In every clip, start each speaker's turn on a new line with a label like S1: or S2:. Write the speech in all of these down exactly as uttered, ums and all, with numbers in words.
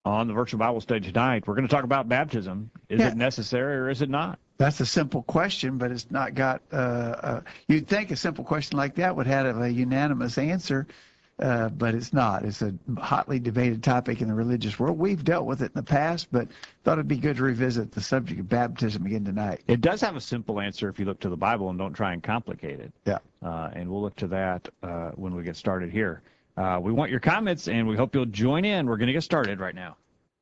S1: On the virtual Bible study tonight, we're going to talk about baptism. Is
S2: Yeah.
S1: it necessary or is it not?
S2: That's a simple question, but it's not got, uh, uh, you'd think a simple question like that would have a unanimous answer, uh, but it's not. It's a hotly debated topic in the religious world. We've dealt with it in the past, but thought it'd be good to revisit the subject of baptism again tonight.
S1: It does have a simple answer if you look to the Bible and don't try and complicate it.
S2: Yeah.
S1: Uh, and we'll look to that uh, when we get started here. Uh, we want your comments, and we hope you'll join in. We're going to get started right now.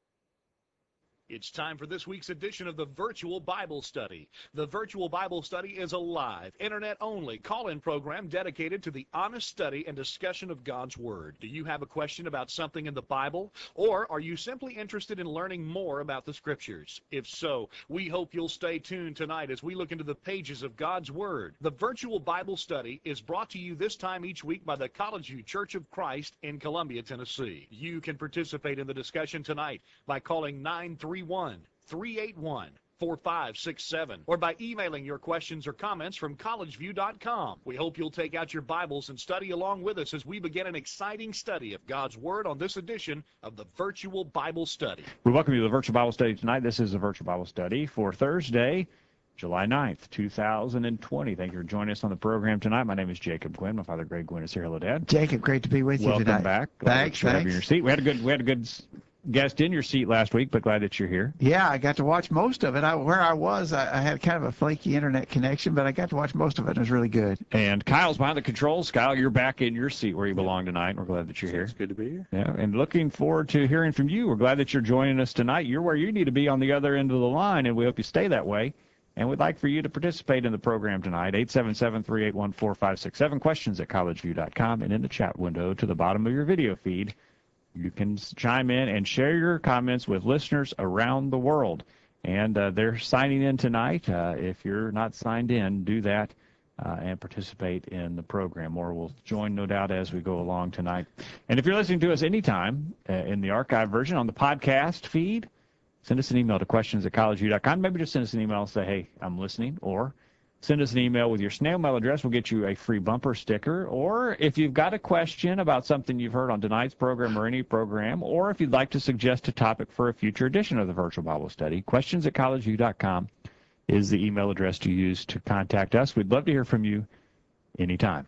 S3: It's time for this week's edition of the Virtual Bible Study. The Virtual Bible Study is a live, internet-only call-in program dedicated to the honest study and discussion of God's Word. Do you have a question about something in the Bible? Or are you simply interested in learning more about the Scriptures? If so, we hope you'll stay tuned tonight as we look into the pages of God's Word. The Virtual Bible Study is brought to you this time each week by the College View Church of Christ in Columbia, Tennessee. You can participate in the discussion tonight by calling nine three one, three eight one, four five six seven or by emailing your questions or comments from college view dot com. We hope you'll take out your Bibles and study along with us as we begin an exciting study of God's Word on this edition of the Virtual Bible Study.
S1: We welcome you to the Virtual Bible Study tonight. This is the Virtual Bible Study for Thursday, July ninth, two thousand twenty. Thank you for joining us on the program tonight. My name is Jacob Gwynn. My father, Greg Gwynn, is here. Hello, Dad.
S2: Jacob, great to be with you
S1: Welcome
S2: tonight.
S1: back. Glad
S2: Thanks,
S1: that you have
S2: thanks.
S1: your seat. We had a good, we had a good guest in your seat last week, but glad that you're here.
S2: Yeah, I got to watch most of it. I, where I was, I, I had kind of a flaky internet connection, but I got to watch most of it. It was really good.
S1: And Kyle's behind the controls. Kyle, you're back in your seat where you belong tonight. We're glad that you're here.
S4: It's good to be here.
S1: Yeah, and looking forward to hearing from you. We're glad that you're joining us tonight. You're where you need to be on the other end of the line, and we hope you stay that way. And we'd like for you to participate in the program tonight, eight seven seven, three eight one, four five six seven, questions at college view dot com, and in the chat window to the bottom of your video feed, you can chime in and share your comments with listeners around the world. And uh, they're signing in tonight. Uh, if you're not signed in, do that uh, and participate in the program. Or we'll join, no doubt, as we go along tonight. And if you're listening to us anytime uh, in the archive version on the podcast feed, send us an email to questions at college view dot com. Maybe just send us an email and say, hey, I'm listening. Or send us an email with your snail mail address. We'll get you a free bumper sticker. Or if you've got a question about something you've heard on tonight's program or any program, or if you'd like to suggest a topic for a future edition of the Virtual Bible Study, questions at college view dot com is the email address to use to contact us. We'd love to hear from you anytime.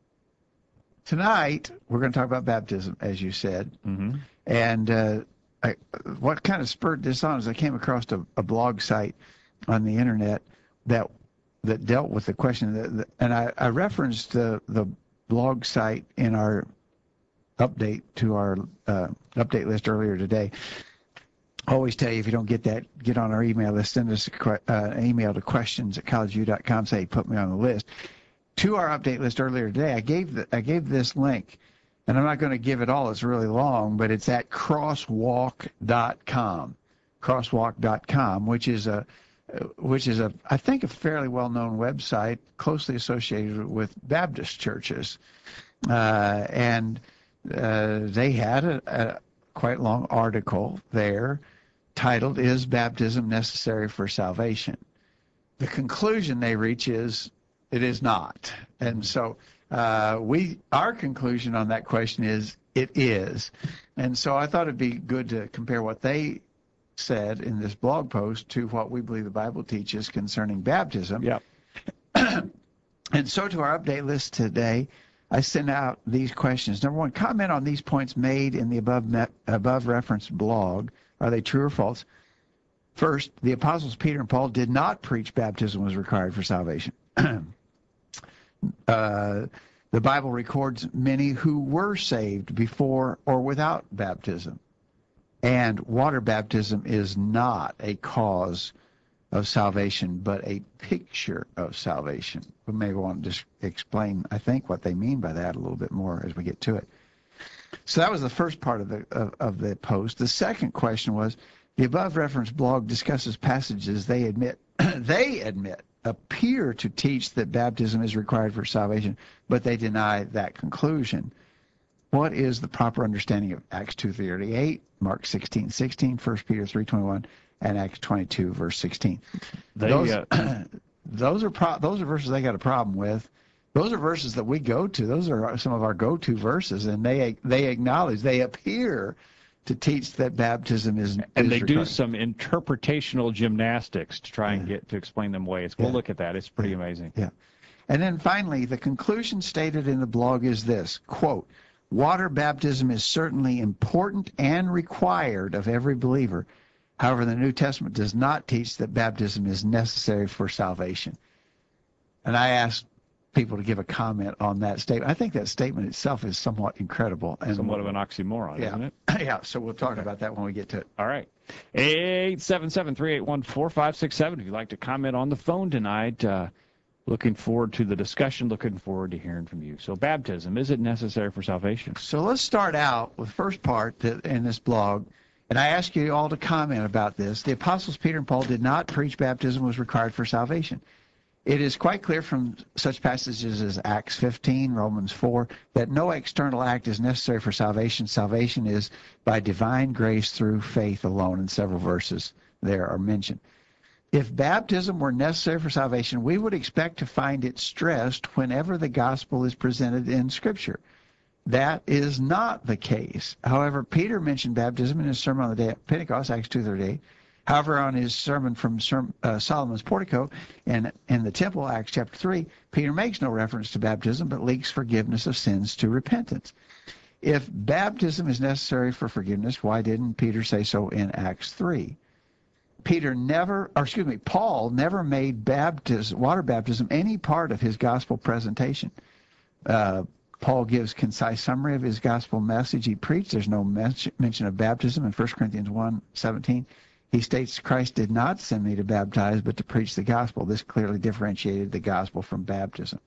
S2: Tonight, we're going to talk about baptism, as you said.
S1: Mm-hmm.
S2: And uh, I, what kind of spurred this on is I came across a, a blog site on the internet that that dealt with the question, that, that, and I, I referenced the, the blog site in our update to our uh, update list earlier today. I always tell you, if you don't get that, get on our email list, send us a, uh, an email to questions at college view dot com, say, put me on the list. To our update list earlier today, I gave, the, I gave this link, and I'm not going to give it all, it's really long, but it's at crosswalk dot com, crosswalk dot com, which is a which is, a, I think, a fairly well-known website closely associated with Baptist churches. Uh, and uh, they had a, a quite long article there titled, Is Baptism Necessary for Salvation? The conclusion they reach is, it is not. And so uh, we, our conclusion on that question is, it is. And so I thought it'd be good to compare what they said in this blog post to what we believe the Bible teaches concerning baptism.
S1: Yep.
S2: And so to our update list today, I sent out these questions. Number one, comment on these points made in the above met, above referenced blog. Are they true or false? First, the apostles Peter and Paul did not preach baptism was required for salvation. uh, the Bible records many who were saved before or without baptism. And water baptism is not a cause of salvation, but a picture of salvation. We may want to just explain, I think, what they mean by that a little bit more as we get to it. So that was the first part of the of, of the post. The second question was, the above referenced blog discusses passages they admit they admit appear to teach that baptism is required for salvation, but they deny that conclusion. What is the proper understanding of Acts two thirty-eight, Mark sixteen sixteen, First Peter three twenty-one, and Acts twenty-two, verse sixteen?
S1: They,
S2: those,
S1: uh,
S2: those are pro those are verses they got a problem with. Those are verses that we go to. Those are some of our go-to verses, and they they acknowledge, they appear to teach that baptism is
S1: And
S2: is
S1: they do
S2: required.
S1: some interpretational gymnastics to try and
S2: Yeah.
S1: get to explain them ways. We'll
S2: Yeah.
S1: look at that. It's pretty
S2: Yeah.
S1: amazing.
S2: Yeah. And then finally, the conclusion stated in the blog is this, quote, water baptism is certainly important and required of every believer. However, the New Testament does not teach that baptism is necessary for salvation. And I asked people to give a comment on that statement. I think that statement itself is somewhat incredible. And
S1: Somewhat of an oxymoron,
S2: yeah.
S1: isn't it?
S2: Yeah, so we'll talk about that when we get to it.
S1: All right. eight seven seven, three eight one, four five six seven. If you'd like to comment on the phone tonight, uh, looking forward to the discussion, looking forward to hearing from you. So baptism, is it necessary for salvation?
S2: So let's start out with the first part that, in this blog. And I ask you all to comment about this. The apostles Peter and Paul did not preach baptism was required for salvation. It is quite clear from such passages as Acts fifteen, Romans four, that no external act is necessary for salvation. Salvation is by divine grace through faith alone, and several verses there are mentioned. If baptism were necessary for salvation, we would expect to find it stressed whenever the gospel is presented in Scripture. That is not the case. However, Peter mentioned baptism in his sermon on the day of Pentecost, Acts two thirty-eight. However, on his sermon from uh, Solomon's portico and in the temple, Acts chapter three, Peter makes no reference to baptism, but links forgiveness of sins to repentance. If baptism is necessary for forgiveness, why didn't Peter say so in Acts three? Peter never, or excuse me, Paul never made baptism, water baptism any part of his gospel presentation. Uh, Paul gives concise summary of his gospel message he preached. There's no mention of baptism in First Corinthians one seventeen. He states, Christ did not send me to baptize, but to preach the gospel. This clearly differentiated the gospel from baptism.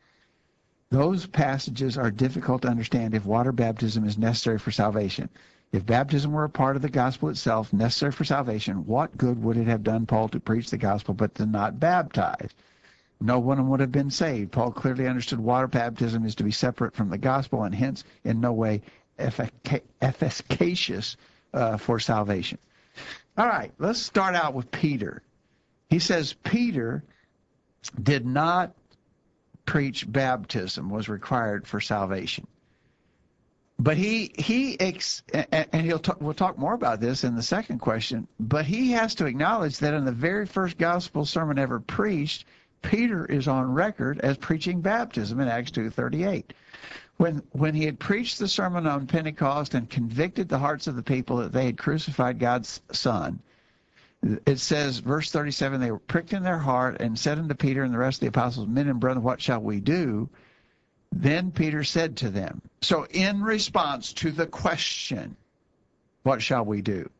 S2: Those passages are difficult to understand if water baptism is necessary for salvation. If baptism were a part of the gospel itself, necessary for salvation, what good would it have done Paul to preach the gospel but to not baptize? No one would have been saved. Paul clearly understood water baptism is to be separate from the gospel and hence in no way effic- efficacious uh, for salvation. All right, let's start out with Peter. He says Peter did not preach baptism was required for salvation. But he, he ex, and he'll talk, we'll talk more about this in the second question, but he has to acknowledge that in the very first gospel sermon ever preached, Peter is on record as preaching baptism in Acts two thirty-eight. When, when he had preached the sermon on Pentecost and convicted the hearts of the people that they had crucified God's Son, it says, verse thirty-seven, they were pricked in their heart and said unto Peter and the rest of the apostles, men and brethren, what shall we do? Then Peter said to them, so in response to the question, what shall we do?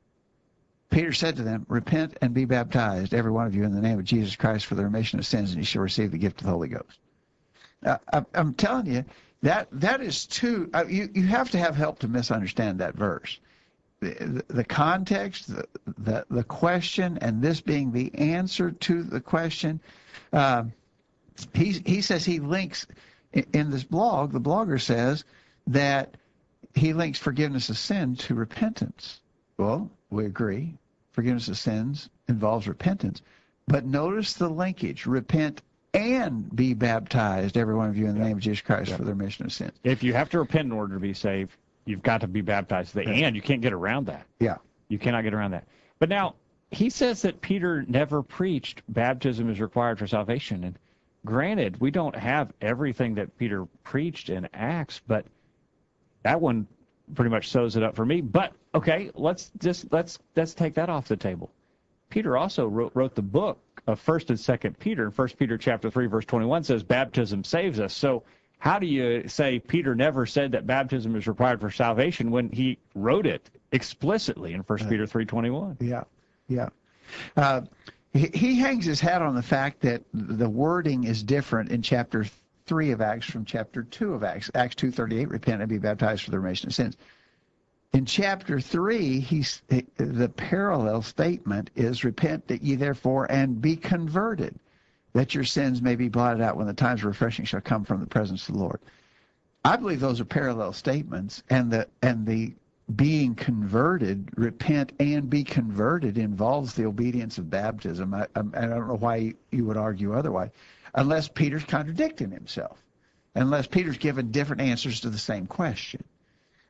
S2: Peter said to them, repent and be baptized, every one of you, in the name of Jesus Christ for the remission of sins, and you shall receive the gift of the Holy Ghost. Uh, I, I'm telling you, that that is too, uh, you, you have to have help to misunderstand that verse. The, the context, the, the, the question, and this being the answer to the question, uh, he, he says he links, in, in this blog, the blogger says that he links forgiveness of sin to repentance. Well, we agree. Forgiveness of sins involves repentance. But notice the linkage, repent and be baptized, every one of you, in the
S1: Yeah.
S2: name of Jesus Christ
S1: Yeah.
S2: for the remission of sins.
S1: If you have to repent in order to be saved, you've got to be baptized. The
S2: Yeah.
S1: and you can't get around that.
S2: Yeah.
S1: You cannot get around that. But now, he says that Peter never preached baptism is required for salvation. And granted, we don't have everything that Peter preached in Acts, but that one pretty much sews it up for me. But okay, let's just let's let's take that off the table. Peter also wrote wrote the book of First and Second Peter. First Peter chapter three verse twenty-one says baptism saves us. So how do you say Peter never said that baptism is required for salvation when he wrote it explicitly in First Peter three twenty-one?
S2: Yeah, yeah. Uh, he, he hangs his hat on the fact that the wording is different in chapter three of Acts from chapter two of Acts. Acts two thirty-eight, repent and be baptized for the remission of sins. In chapter three, he's, the parallel statement is, repent that ye therefore and be converted, that your sins may be blotted out when the times of refreshing shall come from the presence of the Lord. I believe those are parallel statements, and the and the being converted, repent and be converted, involves the obedience of baptism. I, I, I don't know why you would argue otherwise, unless Peter's contradicting himself, unless Peter's given different answers to the same question.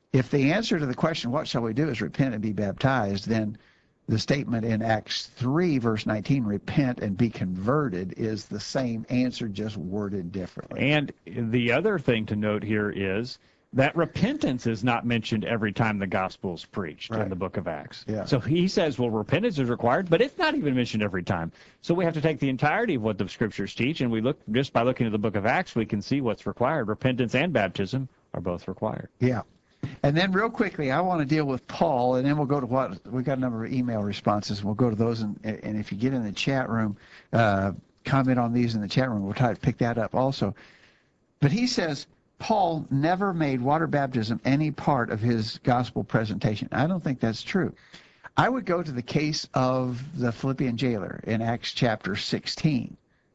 S2: if the answer to the question, what shall we do, is repent and be baptized, then the statement in Acts three, verse nineteen, repent and be converted, is the same answer, just worded differently.
S1: And the other thing to note here is that repentance is not mentioned every time the gospel is preached
S2: Right.
S1: in the book of Acts.
S2: Yeah.
S1: So he says, well, repentance is required, but it's not even mentioned every time. So we have to take the entirety of what the scriptures teach, and we look just by looking at the book of Acts, we can see what's required. Repentance and baptism are both required.
S2: Yeah. And then real quickly, I want to deal with Paul, and then we'll go to what, we got a number of email responses. We'll go to those, and, and if you get in the chat room, uh, comment on these in the chat room. We'll try to pick that up also. But he says, Paul never made water baptism any part of his gospel presentation. I don't think that's true. I would go to the case of the Philippian jailer in Acts chapter sixteen.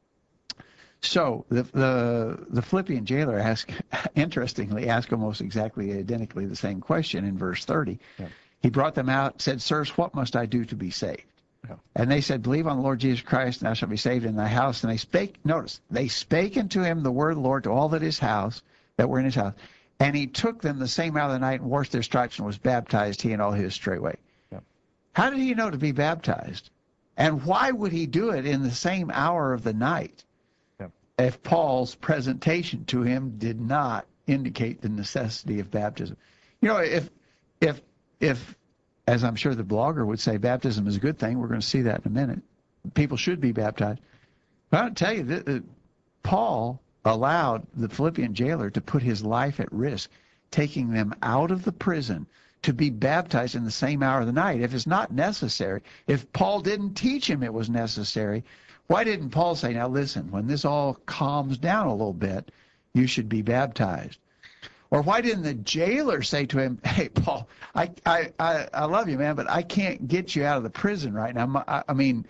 S2: So the the, the Philippian jailer asked, interestingly, asked almost exactly identically the same question in verse thirty.
S1: Yeah.
S2: He brought them out, said, sirs, what must I do to be saved?
S1: Yeah.
S2: And they said, believe on the Lord Jesus Christ, and thou shalt be saved in thy house. And they spake, notice, they spake unto him the word of the Lord to all that his house, that were in his house. And he took them the same hour of the night and washed their stripes and was baptized, he and all his straightway.
S1: Yeah.
S2: How did he know to be baptized? And why would he do it in the same hour of the night?
S1: Yeah.
S2: If Paul's presentation to him did not indicate the necessity of baptism. You know, if, if, if, as I'm sure the blogger would say, baptism is a good thing, we're going to see that in a minute. People should be baptized. But I'll tell you, that, uh, Paul allowed the Philippian jailer to put his life at risk, taking them out of the prison to be baptized in the same hour of the night. If it's not necessary, if Paul didn't teach him it was necessary, why didn't Paul say, now listen, when this all calms down a little bit, you should be baptized? Or why didn't the jailer say to him, hey, Paul, I, I, I, I love you, man, but I can't get you out of the prison right now. My, I, I mean,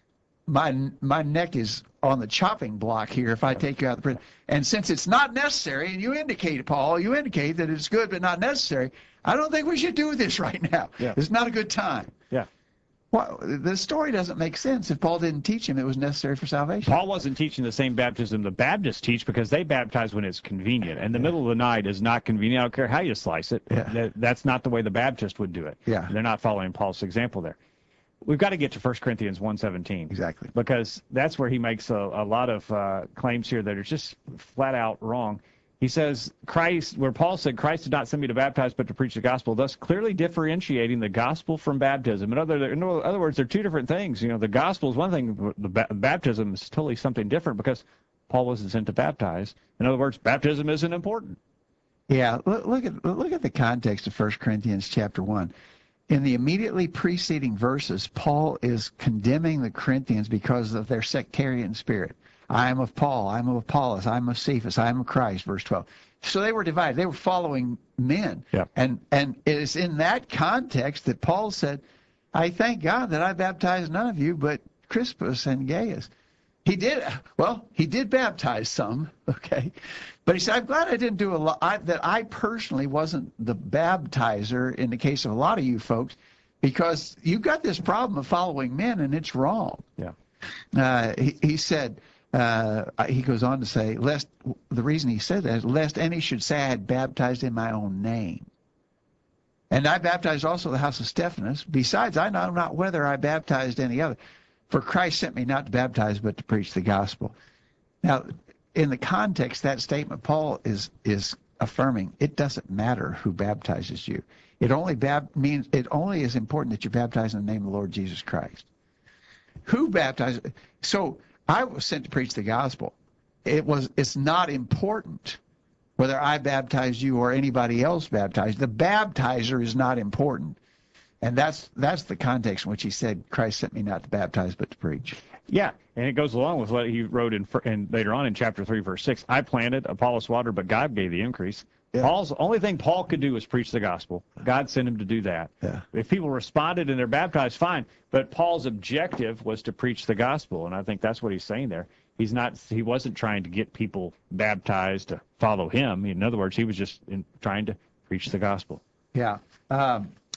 S2: my my neck is on the chopping block here if I take you out of the prison. And since it's not necessary, and you indicate, Paul, you indicate that it's good but not necessary, I don't think we should do this right now.
S1: Yeah.
S2: It's not a good time.
S1: Yeah.
S2: Well, the story doesn't make sense if Paul didn't teach him it was necessary for salvation.
S1: Paul wasn't teaching the same baptism the Baptists teach because they baptize when it's convenient. And the
S2: Yeah.
S1: middle of the night is not convenient. I don't care how you slice it.
S2: Yeah.
S1: That, that's not the way the Baptist would do it.
S2: Yeah.
S1: They're not following Paul's example there. We've got to get to First Corinthians one seventeen.
S2: Exactly.
S1: Because that's where he makes a, a lot of uh, claims here that are just flat out wrong. He says, Christ, where Paul said, Christ did not send me to baptize, but to preach the gospel, thus clearly differentiating the gospel from baptism. In other, in other words, they're two different things. You know, the gospel is one thing, but the ba- baptism is totally something different because Paul wasn't sent to baptize. In other words, baptism isn't important.
S2: Yeah, look, look at look at the context of First Corinthians chapter one. In the immediately preceding verses, Paul is condemning the Corinthians because of their sectarian spirit. I am of Paul, I am of Apollos, I am of Cephas, I am of Christ, verse twelve. So they were divided. They were following men.
S1: Yeah.
S2: And and it is in that context that Paul said, I thank God that I baptized none of you but Crispus and Gaius. He did, well, he did baptize some, okay? But he said, I'm glad I didn't do a lot, I, that I personally wasn't the baptizer in the case of a lot of you folks, because you've got this problem of following men, and it's wrong.
S1: Yeah.
S2: Uh, he, he said, uh, he goes on to say, lest, the reason he said that is, lest any should say I had baptized in my own name. And I baptized also the house of Stephanas. Besides, I know not whether I baptized any other. For Christ sent me not to baptize, but to preach the gospel. Now, in the context, that statement, Paul is is affirming it doesn't matter who baptizes you. It only bab- means it only is important that you're baptized in the name of the Lord Jesus Christ. Who baptized? So I was sent to preach the gospel. It was. It's not important whether I baptized you or anybody else baptized. The baptizer is not important. And that's that's the context in which he said, Christ sent me not to baptize, but to preach.
S1: Yeah, and it goes along with what he wrote in, in later on in chapter three, verse six. I planted, Apollos watered, but God gave the increase.
S2: Yeah.
S1: Paul's only thing Paul could do was preach the gospel. God sent him to do that.
S2: Yeah.
S1: If people responded and they're baptized, fine. But Paul's objective was to preach the gospel, and I think that's what he's saying there. He's not. He wasn't trying to get people baptized to follow him. In other words, he was just in, trying to preach the gospel.
S2: Yeah. Um,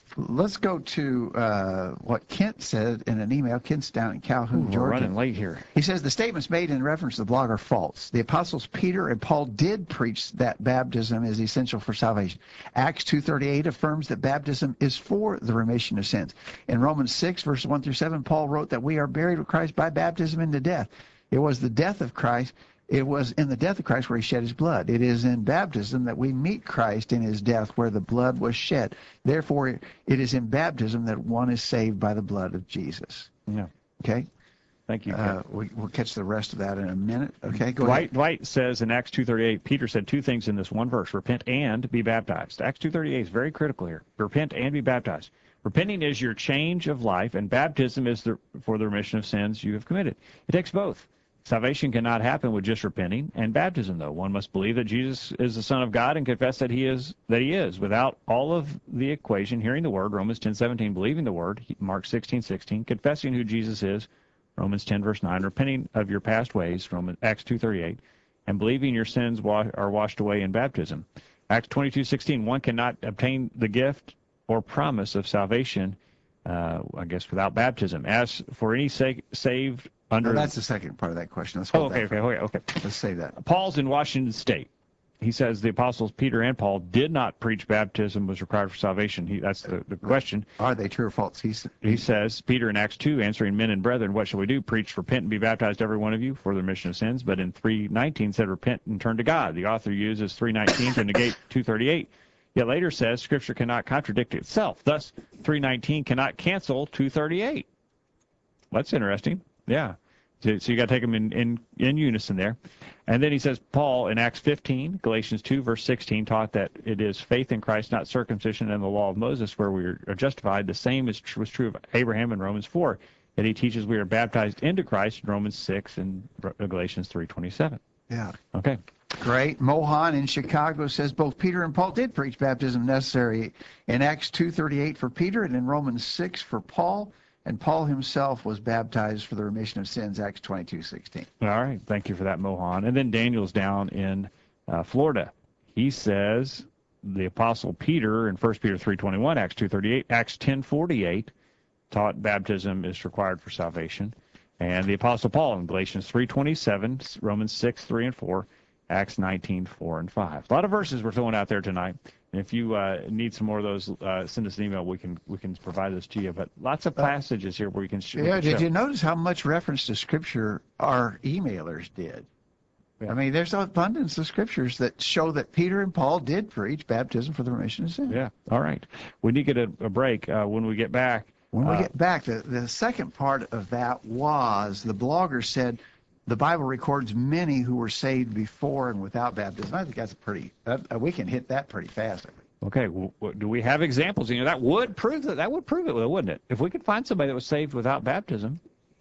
S2: let's go to uh, what Kent said in an email. Kent's down in Calhoun,
S1: Ooh, we're
S2: Georgia.
S1: running late here.
S2: He says the statements made in reference to the blog are false. The apostles Peter and Paul did preach that baptism is essential for salvation. Acts two thirty-eight affirms that baptism is for the remission of sins. In Romans six, verses one through seven, Paul wrote that we are buried with Christ by baptism into death. It was the death of Christ. It was in the death of Christ where he shed his blood. It is in baptism that we meet Christ in his death where the blood was shed. Therefore, it is in baptism that one is saved by the blood of Jesus.
S1: Yeah.
S2: Okay?
S1: Thank you,
S2: Uh,
S1: Ken.
S2: we, we'll catch the rest of that in a minute. Okay, go
S1: Dwight,
S2: ahead.
S1: Dwight says in Acts two thirty-eight, Peter said two things in this one verse, repent and be baptized. Acts two thirty-eight is very critical here. Repent and be baptized. Repenting is your change of life, and baptism is the, for the remission of sins you have committed. It takes both. Salvation cannot happen with just repenting and baptism, though. One must believe that Jesus is the Son of God and confess that he is. That he is. Without all of the equation, hearing the word, Romans ten seventeen, believing the word, Mark sixteen sixteen, confessing who Jesus is, Romans ten verse nine, repenting of your past ways, Romans Acts two thirty-eight, and believing your sins wa- are washed away in baptism. Acts twenty-two sixteen, one cannot obtain the gift or promise of salvation, uh, I guess, without baptism. As for any sa- saved under...
S2: No, that's the second part of that question. Let's
S1: Oh,
S2: hold
S1: okay,
S2: that
S1: okay,
S2: for-
S1: okay, okay.
S2: Let's save that.
S1: Paul's in Washington State. He says the apostles Peter and Paul did not preach baptism was required for salvation. He, that's the, the question.
S2: Are they true or false? He's,
S1: He says, Peter in Acts two, answering men and brethren, what shall we do? Preach, repent, and be baptized, every one of you, for the remission of sins. But in three nineteen said, repent and turn to God. The author uses three nineteen to negate two thirty-eight. Yet later says, Scripture cannot contradict itself. Thus, three nineteen cannot cancel two thirty-eight. That's interesting. Yeah. So, so you got to take them in, in, in unison there. And then he says, Paul in Acts fifteen, Galatians two, verse sixteen, taught that it is faith in Christ, not circumcision, and the law of Moses where we are justified. The same is was true of Abraham in Romans four. That he teaches we are baptized into Christ in Romans six and Galatians three twenty-seven.
S2: yeah.
S1: Okay.
S2: Great. Mohan in Chicago says both Peter and Paul did preach baptism necessary in Acts two thirty-eight for Peter and in Romans six for Paul. And Paul himself was baptized for the remission of sins, Acts twenty-two sixteen.
S1: All right. Thank you for that, Mohan. And then Daniel's down in uh, Florida. He says the Apostle Peter in First Peter three twenty-one, Acts two thirty-eight, Acts ten forty-eight taught baptism is required for salvation. And the Apostle Paul in Galatians three twenty-seven, Romans six, three and four, Acts nineteen, four and five. A lot of verses we're throwing out there tonight. And if you uh, need some more of those, uh, send us an email. We can we can provide those to you. But lots of passages here where you can sh-
S2: Yeah,
S1: show.
S2: did you notice how much reference to Scripture our emailers did?
S1: Yeah.
S2: I mean, there's abundance of Scriptures that show that Peter and Paul did preach baptism for the remission of sin.
S1: Yeah. All right. We need to get a, a break. Uh, when we get back,
S2: When we
S1: uh,
S2: get back, the, the second part of that was the blogger said the Bible records many who were saved before and without baptism. I think that's a pretty, uh, we can hit that pretty fast.
S1: Okay, well, do we have examples? You know, that would prove that. That would prove it, wouldn't it? If we could find somebody that was saved without baptism,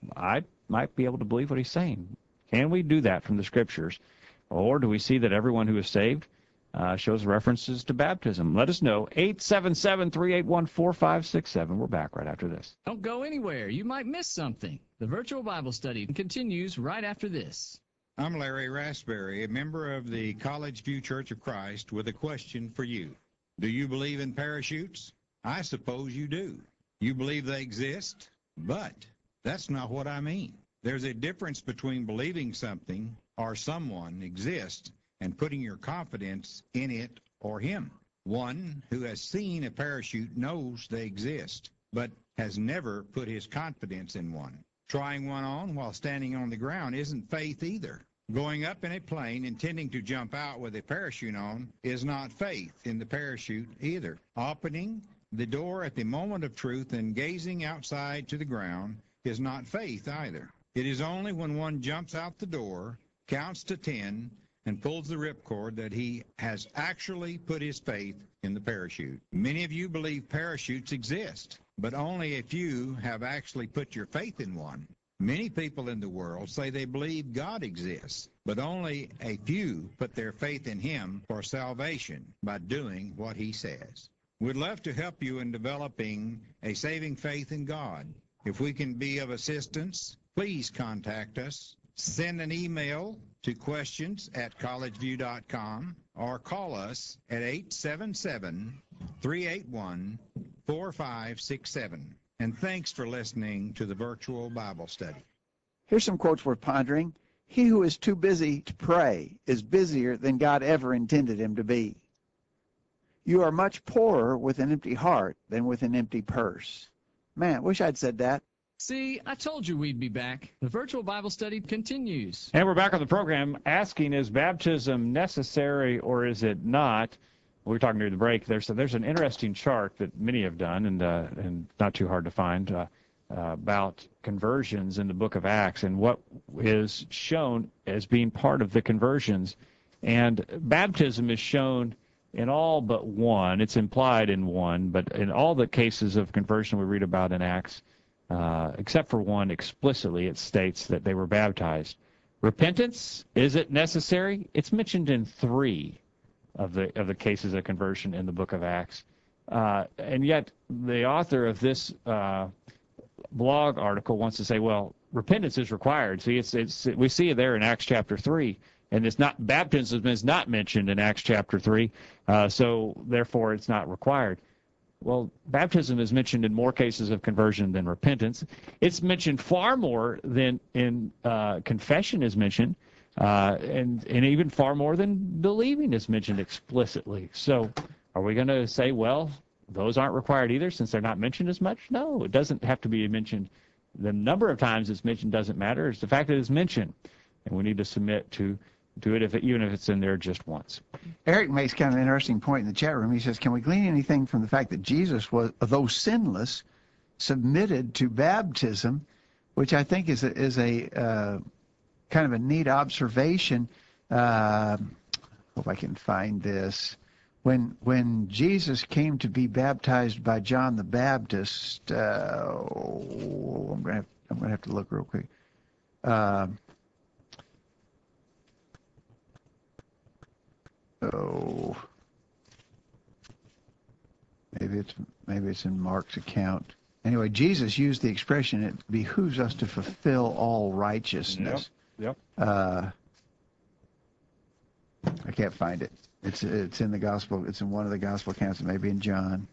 S1: I might be able to believe what he's saying. Can we do that from the Scriptures? Or do we see that everyone who is saved uh, shows references to baptism? Let us know. eight seven seven, three eight one, four five six seven. We're back right after this.
S4: Don't go anywhere. You might miss something. The virtual Bible study continues right after this.
S5: I'm Larry Raspberry, a member of the College View Church of Christ, with a question for you. Do you believe in parachutes? I suppose you do. You believe they exist? But that's not what I mean. There's a difference between believing something or someone exists and putting your confidence in it or him. One who has seen a parachute knows they exist, but has never put his confidence in one. Trying one on while standing on the ground isn't faith either. Going up in a plane intending to jump out with a parachute on is not faith in the parachute either. Opening the door at the moment of truth and gazing outside to the ground is not faith either. It is only when one jumps out the door, counts to ten, and pulls the ripcord that he has actually put his faith in the parachute. Many of you believe parachutes exist, but only a few have actually put your faith in one. Many people in the world say they believe God exists, but only a few put their faith in him for salvation by doing what he says. We'd love to help you in developing a saving faith in God. If we can be of assistance, please contact us. Send an email to questions at collegeview dot com or call us at eight seven seven, three eight one, four five six seven. And thanks for listening to the Virtual Bible Study.
S2: Here's some quotes worth pondering. He who is too busy to pray is busier than God ever intended him to be. You are much poorer with an empty heart than with an empty purse. Man, wish I'd said that.
S4: See, I told you we'd be back. The virtual Bible study continues.
S1: And we're back on the program asking, is baptism necessary or is it not? We were talking during the break. There's a, there's an interesting chart that many have done, and uh, and not too hard to find, uh, uh, about conversions in the book of Acts and what is shown as being part of the conversions. And baptism is shown in all but one. It's implied in one, but in all the cases of conversion we read about in Acts, uh, except for one explicitly, it states that they were baptized. Repentance, is it necessary? It's mentioned in three of the of the cases of conversion in the book of Acts. Uh, and yet the author of this uh, blog article wants to say, well, repentance is required. See, it's it's we see it there in Acts chapter three, and it's not baptism is not mentioned in Acts chapter three, uh, so therefore it's not required. Well, baptism is mentioned in more cases of conversion than repentance. It's mentioned far more than in uh, confession is mentioned, uh, and and even far more than believing is mentioned explicitly. So, are we going to say, well, those aren't required either since they're not mentioned as much? No, it doesn't have to be mentioned. The number of times it's mentioned doesn't matter. It's the fact that it's mentioned, and we need to submit to do it if it, even if it's in there just once.
S2: Eric makes kind of an interesting point in the chat room. He says, can we glean anything from the fact that Jesus was, though sinless, submitted to baptism, which I think is a, is a uh, kind of a neat observation. Uh, hope I can find this. When when Jesus came to be baptized by John the Baptist, uh, oh, I'm gonna have, I'm gonna have to look real quick. Uh, oh, maybe it's maybe it's in Mark's account. Anyway, Jesus used the expression, "It behooves us to fulfill all righteousness."
S1: Yep.
S2: Uh, I can't find it. It's it's in the gospel. It's in one of the gospel accounts. Maybe in John.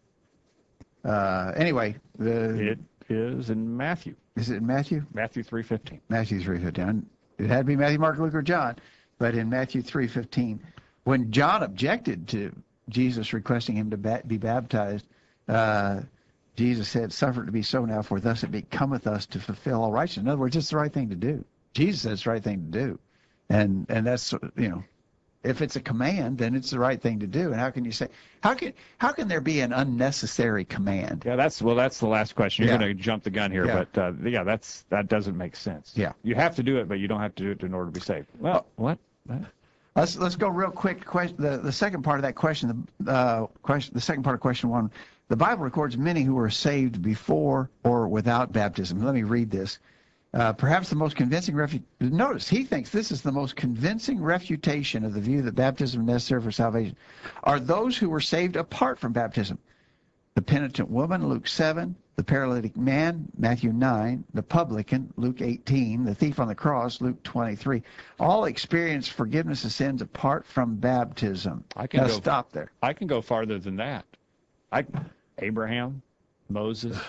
S2: Uh, anyway, the
S1: It is in Matthew.
S2: is it in Matthew?
S1: Matthew three fifteen.
S2: Matthew three fifteen. It had to be Matthew, Mark, Luke, or John, but in Matthew three fifteen, when John objected to Jesus requesting him to ba- be baptized, uh, Jesus said, "Suffer it to be so now, for thus it becometh us to fulfill all righteousness." In other words, it's the right thing to do. Jesus said it's the right thing to do, and and that's, you know, if it's a command, then it's the right thing to do. And how can you say, how can how can there be an unnecessary command?
S1: Yeah, that's well. That's the last question. You're
S2: Yeah.
S1: going to jump the gun here,
S2: Yeah.
S1: but uh, yeah, that's that doesn't make sense.
S2: Yeah.
S1: You have to do it, but you don't have to do it in order to be saved. Well, what?
S2: Let's let's go real quick. Question the the second part of that question. The uh, question the second part of question one. The Bible records many who were saved before or without baptism. Let me read this. Uh, perhaps the most convincing refu- notice he thinks this is the most convincing refutation of the view that baptism is necessary for salvation are those who were saved apart from baptism. The penitent woman, Luke seven, the paralytic man, Matthew nine, the publican, Luke eighteen, the thief on the cross, Luke twenty-three, all experienced forgiveness of sins apart from baptism.
S1: I can
S2: now
S1: go.
S2: stop there.
S1: I can go farther than that. I, Abraham, Moses,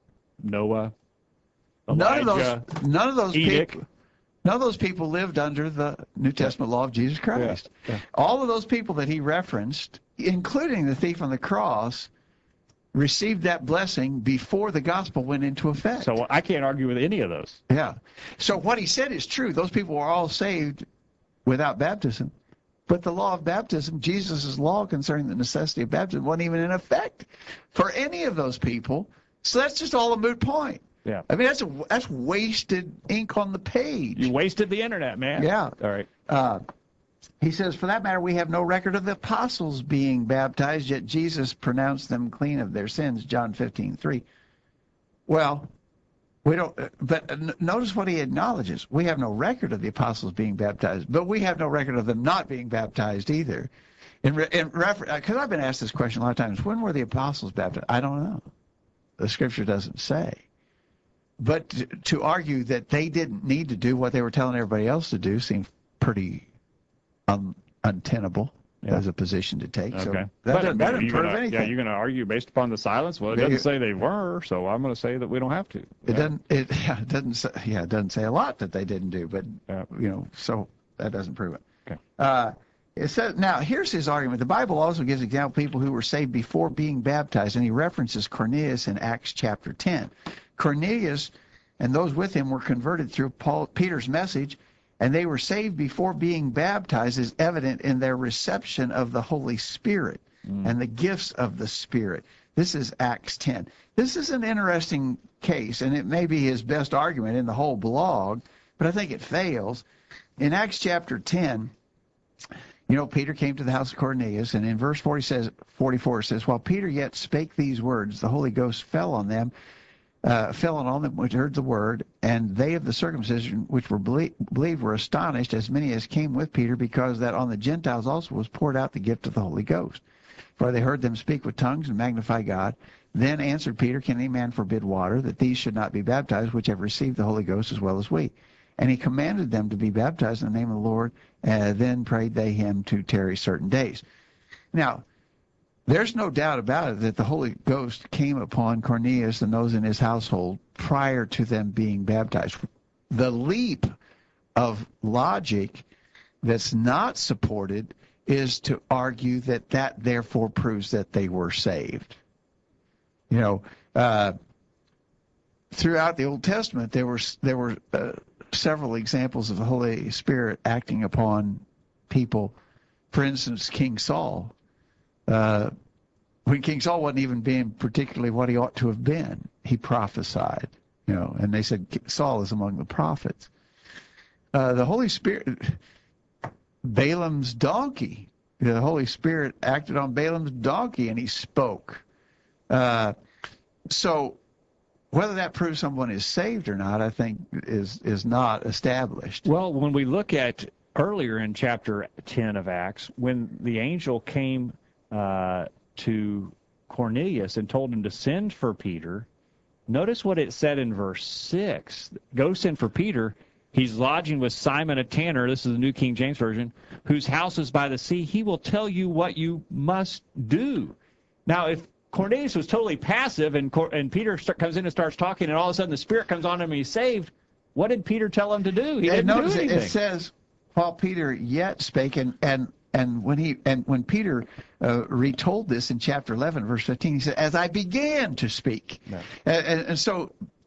S1: Noah,
S2: None of
S1: Elijah,
S2: those, none of those
S1: Edict.
S2: people, none of those people lived under the New Testament law of Jesus Christ.
S1: Yeah, yeah.
S2: All of those people that he referenced, including the thief on the cross, received that blessing before the gospel went into effect.
S1: So I can't argue with any of those.
S2: Yeah. So what he said is true. Those people were all saved without baptism. But the law of baptism, Jesus' law concerning the necessity of baptism, wasn't even in effect for any of those people. So that's just all a moot point.
S1: Yeah.
S2: I mean, that's a, that's wasted ink on the page.
S1: You wasted the internet, man.
S2: Yeah.
S1: All right.
S2: Uh, he says, for that matter, we have no record of the apostles being baptized, yet Jesus pronounced them clean of their sins, John fifteen three. Well, we don't, but notice what he acknowledges. We have no record of the apostles being baptized, but we have no record of them not being baptized either. In, in reference, because I've been asked this question a lot of times, when were the apostles baptized? I don't know. The scripture doesn't say. But to, to argue that they didn't need to do what they were telling everybody else to do seems pretty un, untenable.
S1: Yeah.
S2: as a position to take. So
S1: Okay.
S2: that
S1: But,
S2: doesn't,
S1: but
S2: that
S1: are
S2: doesn't
S1: you
S2: prove
S1: gonna,
S2: anything.
S1: Yeah, you're going to argue based upon the silence? Well, it
S2: They-
S1: doesn't say they were, so I'm going to say that we don't have to.
S2: It
S1: Yeah.
S2: doesn't. It, yeah, it doesn't. Say, yeah, it doesn't say a lot that they didn't do, but
S1: Yeah.
S2: you know, so that doesn't prove it.
S1: Okay.
S2: Uh, it says now. Here's his argument. The Bible also gives example of people who were saved before being baptized, and he references Cornelius in Acts chapter ten. Cornelius and those with him were converted through Paul Peter's message, and they were saved before being baptized, is evident in their reception of the Holy Spirit
S1: Mm.
S2: and the gifts of the Spirit. This is Acts ten. This is an interesting case, and it may be his best argument in the whole blog, but I think it fails. In Acts chapter ten, you know, Peter came to the house of Cornelius, and in verse forty says, forty-four it says, while Peter yet spake these words, the Holy Ghost fell on them, uh, fell on all them which heard the word, and they of the circumcision which were belie- believed were astonished, as many as came with Peter, because that on the Gentiles also was poured out the gift of the Holy Ghost. For they heard them speak with tongues and magnify God. Then answered Peter, can any man forbid water, that these should not be baptized, which have received the Holy Ghost as well as we? And he commanded them to be baptized in the name of the Lord. Uh, then prayed they him to tarry certain days. Now, there's no doubt about it that the Holy Ghost came upon Cornelius and those in his household prior to them being baptized. The leap of logic that's not supported is to argue that that therefore proves that they were saved. You know, uh, throughout the Old Testament, there were there were uh, several examples of the Holy Spirit acting upon people. For instance, King Saul. Uh, when King Saul wasn't even being particularly what he ought to have been, he prophesied. You know, and they said Saul is among the prophets. Uh, the Holy Spirit. Balaam's donkey. The Holy Spirit acted on Balaam's donkey and he spoke. Uh, so whether that proves someone is saved or not, I think is is not established.
S1: Well, when we look at earlier in chapter ten of Acts, when the angel came uh, to Cornelius and told him to send for Peter, notice what it said in verse six. Go send for Peter. He's lodging with Simon a tanner, this is the New King James Version, whose house is by the sea. He will tell you what you must do. Now, if Cornelius was totally passive and, and Peter start, comes in and starts talking and all of a sudden the Spirit comes on him and he's saved, what did Peter tell him to do? He didn't
S2: notice
S1: do anything.
S2: It says, while Peter yet spake, and, and, and, when, he, and when Peter uh, retold this in chapter eleven, verse fifteen, he said, as I began to speak.
S1: No.
S2: And, and, and so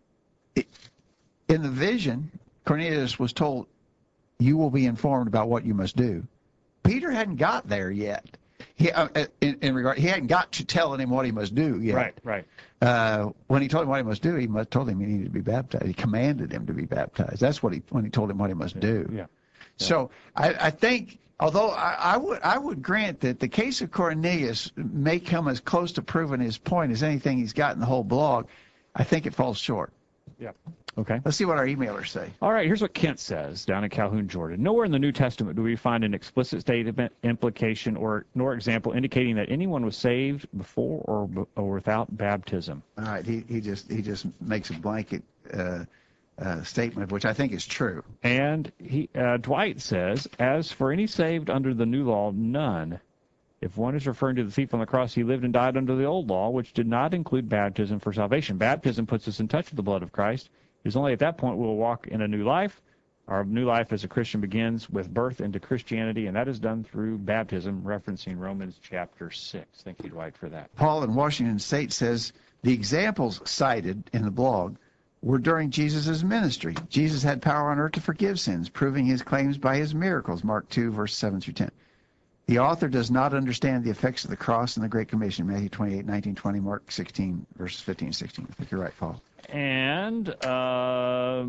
S2: it, in the vision, Cornelius was told, you will be informed about what you must do. Peter hadn't got there yet. He, uh, in, in regard, he hadn't got to telling him what he must do yet.
S1: Right, right.
S2: Uh, when he told him what he must do, he must, told him he needed to be baptized. He commanded him to be baptized. That's what he, when he told him what he must do.
S1: Yeah. Yeah.
S2: So I, I think, although I, I would I would grant that the case of Cornelius may come as close to proving his point as anything he's got in the whole blog, I think it falls short.
S1: Yeah. Okay.
S2: Let's see what our emailers say.
S1: All right, here's what Kent says down in Calhoun, Georgia. Nowhere in the New Testament do we find an explicit statement, implication, or nor example indicating that anyone was saved before or, or without baptism.
S2: All right, he, he just he just makes a blanket uh, uh, statement, which I think is true.
S1: And he uh, Dwight says, as for any saved under the new law, none. If one is referring to the thief on the cross, he lived and died under the old law, which did not include baptism for salvation. Baptism puts us in touch with the blood of Christ. It is only at that point we'll walk in a new life. Our new life as a Christian begins with birth into Christianity, and that is done through baptism, referencing Romans chapter six. Thank you, Dwight, for that.
S2: Paul in Washington State says the examples cited in the blog were during Jesus' ministry. Jesus had power on earth to forgive sins, proving his claims by his miracles, Mark two, verse seven through ten. The author does not understand the effects of the cross and the Great Commission, Matthew twenty-eight, nineteen, twenty, Mark sixteen, verses fifteen and sixteen. I think you're right, Paul.
S1: And uh,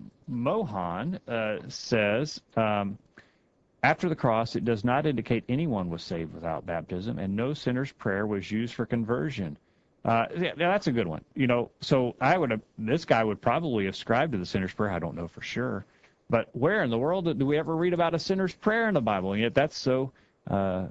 S1: Mohan uh, says, um, after the cross, it does not indicate anyone was saved without baptism, and no sinner's prayer was used for conversion. Uh, yeah, that's a good one. You know, so I would have, this guy would probably ascribe to the sinner's prayer. I don't know for sure. But where in the world do we ever read about a sinner's prayer in the Bible? And yet that's so uh,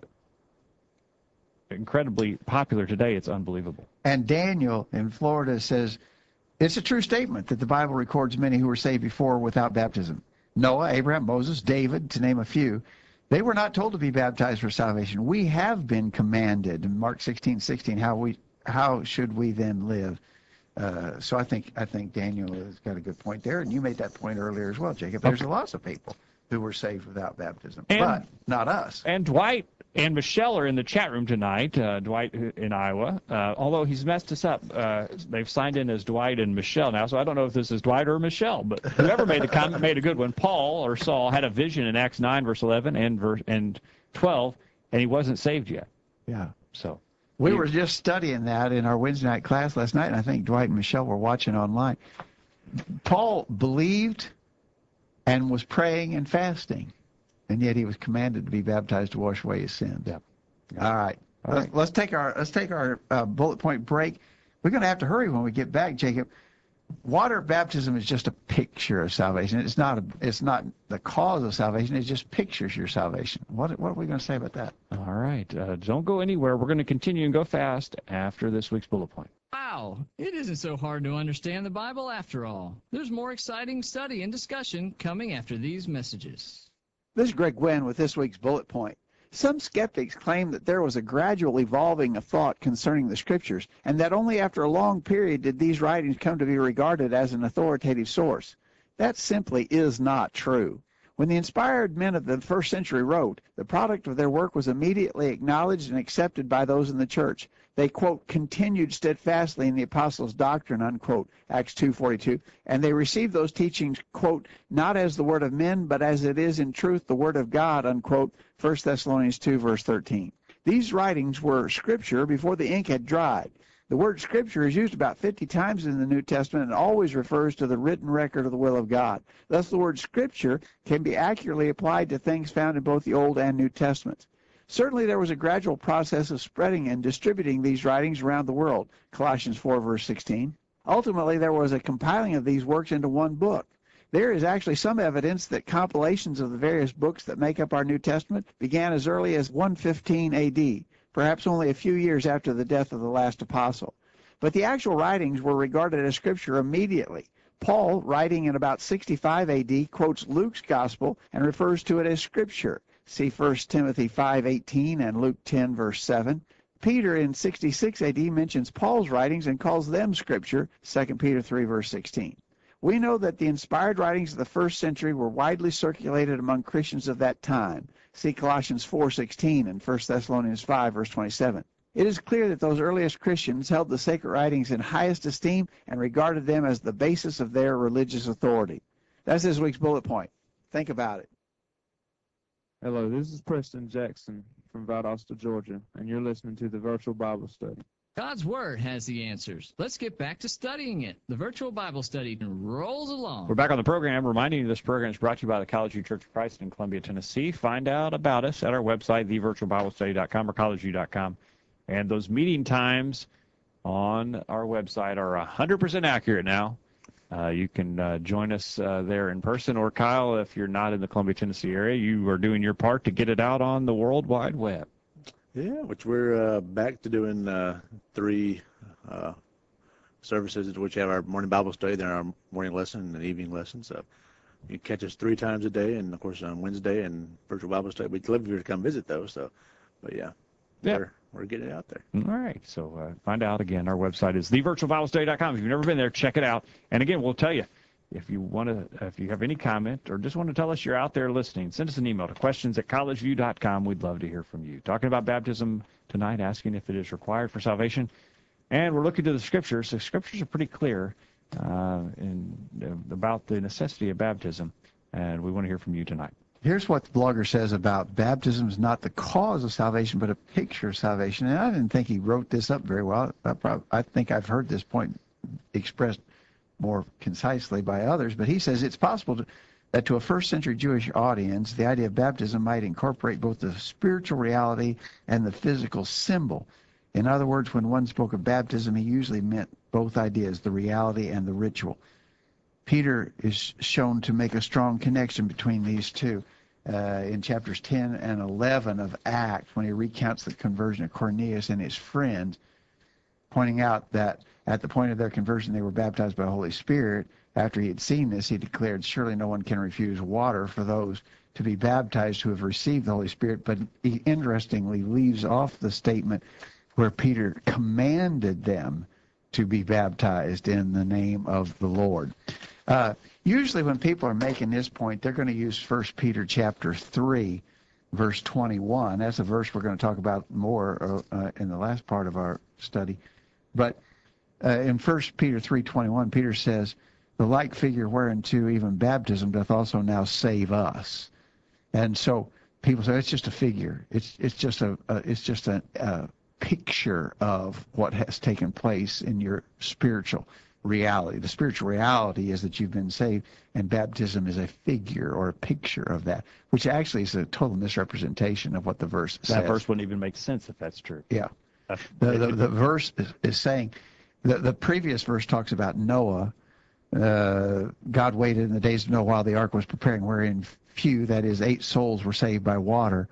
S1: incredibly popular today, it's unbelievable.
S2: And Daniel in Florida says, it's a true statement that the Bible records many who were saved before without baptism. Noah, Abraham, Moses, David, to name a few. They were not told to be baptized for salvation. We have been commanded in Mark sixteen sixteen. How we how should we then live? Uh, so I think I think Daniel has got a good point there, and you made that point earlier as well, Jacob. There's
S1: Okay.
S2: lots of people who were saved without baptism,
S1: And-
S2: but not us.
S1: And Dwight and Michelle are in the chat room tonight. Uh, Dwight in Iowa, uh, although he's messed us up. Uh, they've signed in as Dwight and Michelle now, so I don't know if this is Dwight or Michelle. But whoever made the comment made a good one. Paul or Saul had a vision in Acts nine, verse eleven and verse and twelve, and he wasn't saved yet.
S2: Yeah.
S1: So
S2: We
S1: you-
S2: were just studying that in our Wednesday night class last night, and I think Dwight and Michelle were watching online. Paul believed and was praying and fasting, and yet he was commanded to be baptized to wash away his sins.
S1: Yeah.
S2: All right.
S1: All
S2: let's,
S1: right.
S2: let's take our let's take our uh, bullet point break. We're going to have to hurry when we get back, Jacob. Water baptism is just a picture of salvation. It's not a, it's not the cause of salvation. It just pictures your salvation. What what are we going to say about that?
S1: All right. Uh, don't go anywhere. We're going to continue and go fast after this week's bullet point.
S4: Wow, it isn't so hard to understand the Bible after all. There's more exciting study and discussion coming after these messages.
S2: This is Greg Gwynn with this week's bullet point. Some skeptics claim that there was a gradual evolving of thought concerning the Scriptures, and that only after a long period did these writings come to be regarded as an authoritative source. That simply is not true. When the inspired men of the first century wrote, the product of their work was immediately acknowledged and accepted by those in the church. They, quote, continued steadfastly in the apostles' doctrine, unquote, Acts two forty-two, and they received those teachings, quote, not as the word of men, but as it is in truth the word of God, unquote, First Thessalonians two, verse thirteen. These writings were Scripture before the ink had dried. The word Scripture is used about fifty times in the New Testament and always refers to the written record of the will of God. Thus, the word Scripture can be accurately applied to things found in both the Old and New Testaments. Certainly, there was a gradual process of spreading and distributing these writings around the world, Colossians four, verse sixteen. Ultimately, there was a compiling of these works into one book. There is actually some evidence that compilations of the various books that make up our New Testament began as early as one fifteen A D, perhaps only a few years after the death of the last apostle. But the actual writings were regarded as Scripture immediately. Paul, writing in about sixty-five A D, quotes Luke's Gospel and refers to it as Scripture. See First Timothy five eighteen and Luke ten, verse seven. Peter in sixty-six A D mentions Paul's writings and calls them Scripture, Second Peter three, verse sixteen. We know that the inspired writings of the first century were widely circulated among Christians of that time. See Colossians four sixteen and First Thessalonians five, verse twenty-seven. It is clear that those earliest Christians held the sacred writings in highest esteem and regarded them as the basis of their religious authority. That's this week's bullet point. Think about it.
S6: Hello, this is Preston Jackson from Valdosta, Georgia, and you're listening to the Virtual Bible Study.
S4: God's Word has the answers. Let's get back to studying it. The virtual Bible study rolls along.
S1: We're back on the program. Reminding you this program is brought to you by the College View Church of Christ in Columbia, Tennessee. Find out about us at our website, the virtual bible study dot com or college view dot com. And those meeting times on our website are one hundred percent accurate now. Uh, you can uh, join us uh, there in person, or Kyle, if you're not in the Columbia, Tennessee area, you are doing your part to get it out on the World Wide Web.
S7: Yeah, which we're uh, back to doing uh, three uh, services, which have our morning Bible study, then our morning lesson and an evening lesson. So you can catch us three times a day, and of course on Wednesday and virtual Bible study. We'd love for you to come visit those. So, but yeah,
S1: Yeah.
S7: we're we're getting it out there.
S1: All right. So uh, find out again. Our website is the virtual bible study dot com. If you've never been there, check it out. And again, we'll tell you, if you want to, if you have any comment or just want to tell us you're out there listening, send us an email to questions at college view dot com. We'd love to hear from you. Talking about baptism tonight, asking if it is required for salvation. And we're looking to the Scriptures. The Scriptures are pretty clear uh, in, uh, about the necessity of baptism. And we want to hear from you tonight.
S2: Here's what the blogger says about baptism is not the cause of salvation, but a picture of salvation. And I didn't think he wrote this up very well. I, probably, I think I've heard this point expressed more concisely by others, but he says it's possible to, that to a first century Jewish audience, the idea of baptism might incorporate both the spiritual reality and the physical symbol. In other words, when one spoke of baptism, he usually meant both ideas, the reality and the ritual. Peter is shown to make a strong connection between these two uh, in chapters ten and eleven of Acts when he recounts the conversion of Cornelius and his friends, pointing out that at the point of their conversion they were baptized by the Holy Spirit. After he had seen this, he declared, surely no one can refuse water for those to be baptized who have received the Holy Spirit, but he interestingly leaves off the statement where Peter commanded them to be baptized in the name of the Lord. Uh, usually when people are making this point, they're going to use First Peter chapter three, verse twenty-one. That's a verse we're going to talk about more uh, uh, in the last part of our study. But uh, in First Peter three twenty-one, Peter says, the like figure whereunto even baptism doth also now save us. And so people say, it's just a figure. It's it's just a, a it's just a, a picture of what has taken place in your spiritual reality. The spiritual reality is that you've been saved, and baptism is a figure or a picture of that, which actually is a total misrepresentation of what the verse
S1: That
S2: says.
S1: That verse wouldn't even make sense if that's true.
S2: Yeah.
S1: Uh,
S2: The, the, the verse is, is saying, the, the previous verse talks about Noah. Uh, God waited in the days of Noah while the ark was preparing, wherein few, that is, eight souls were saved by water.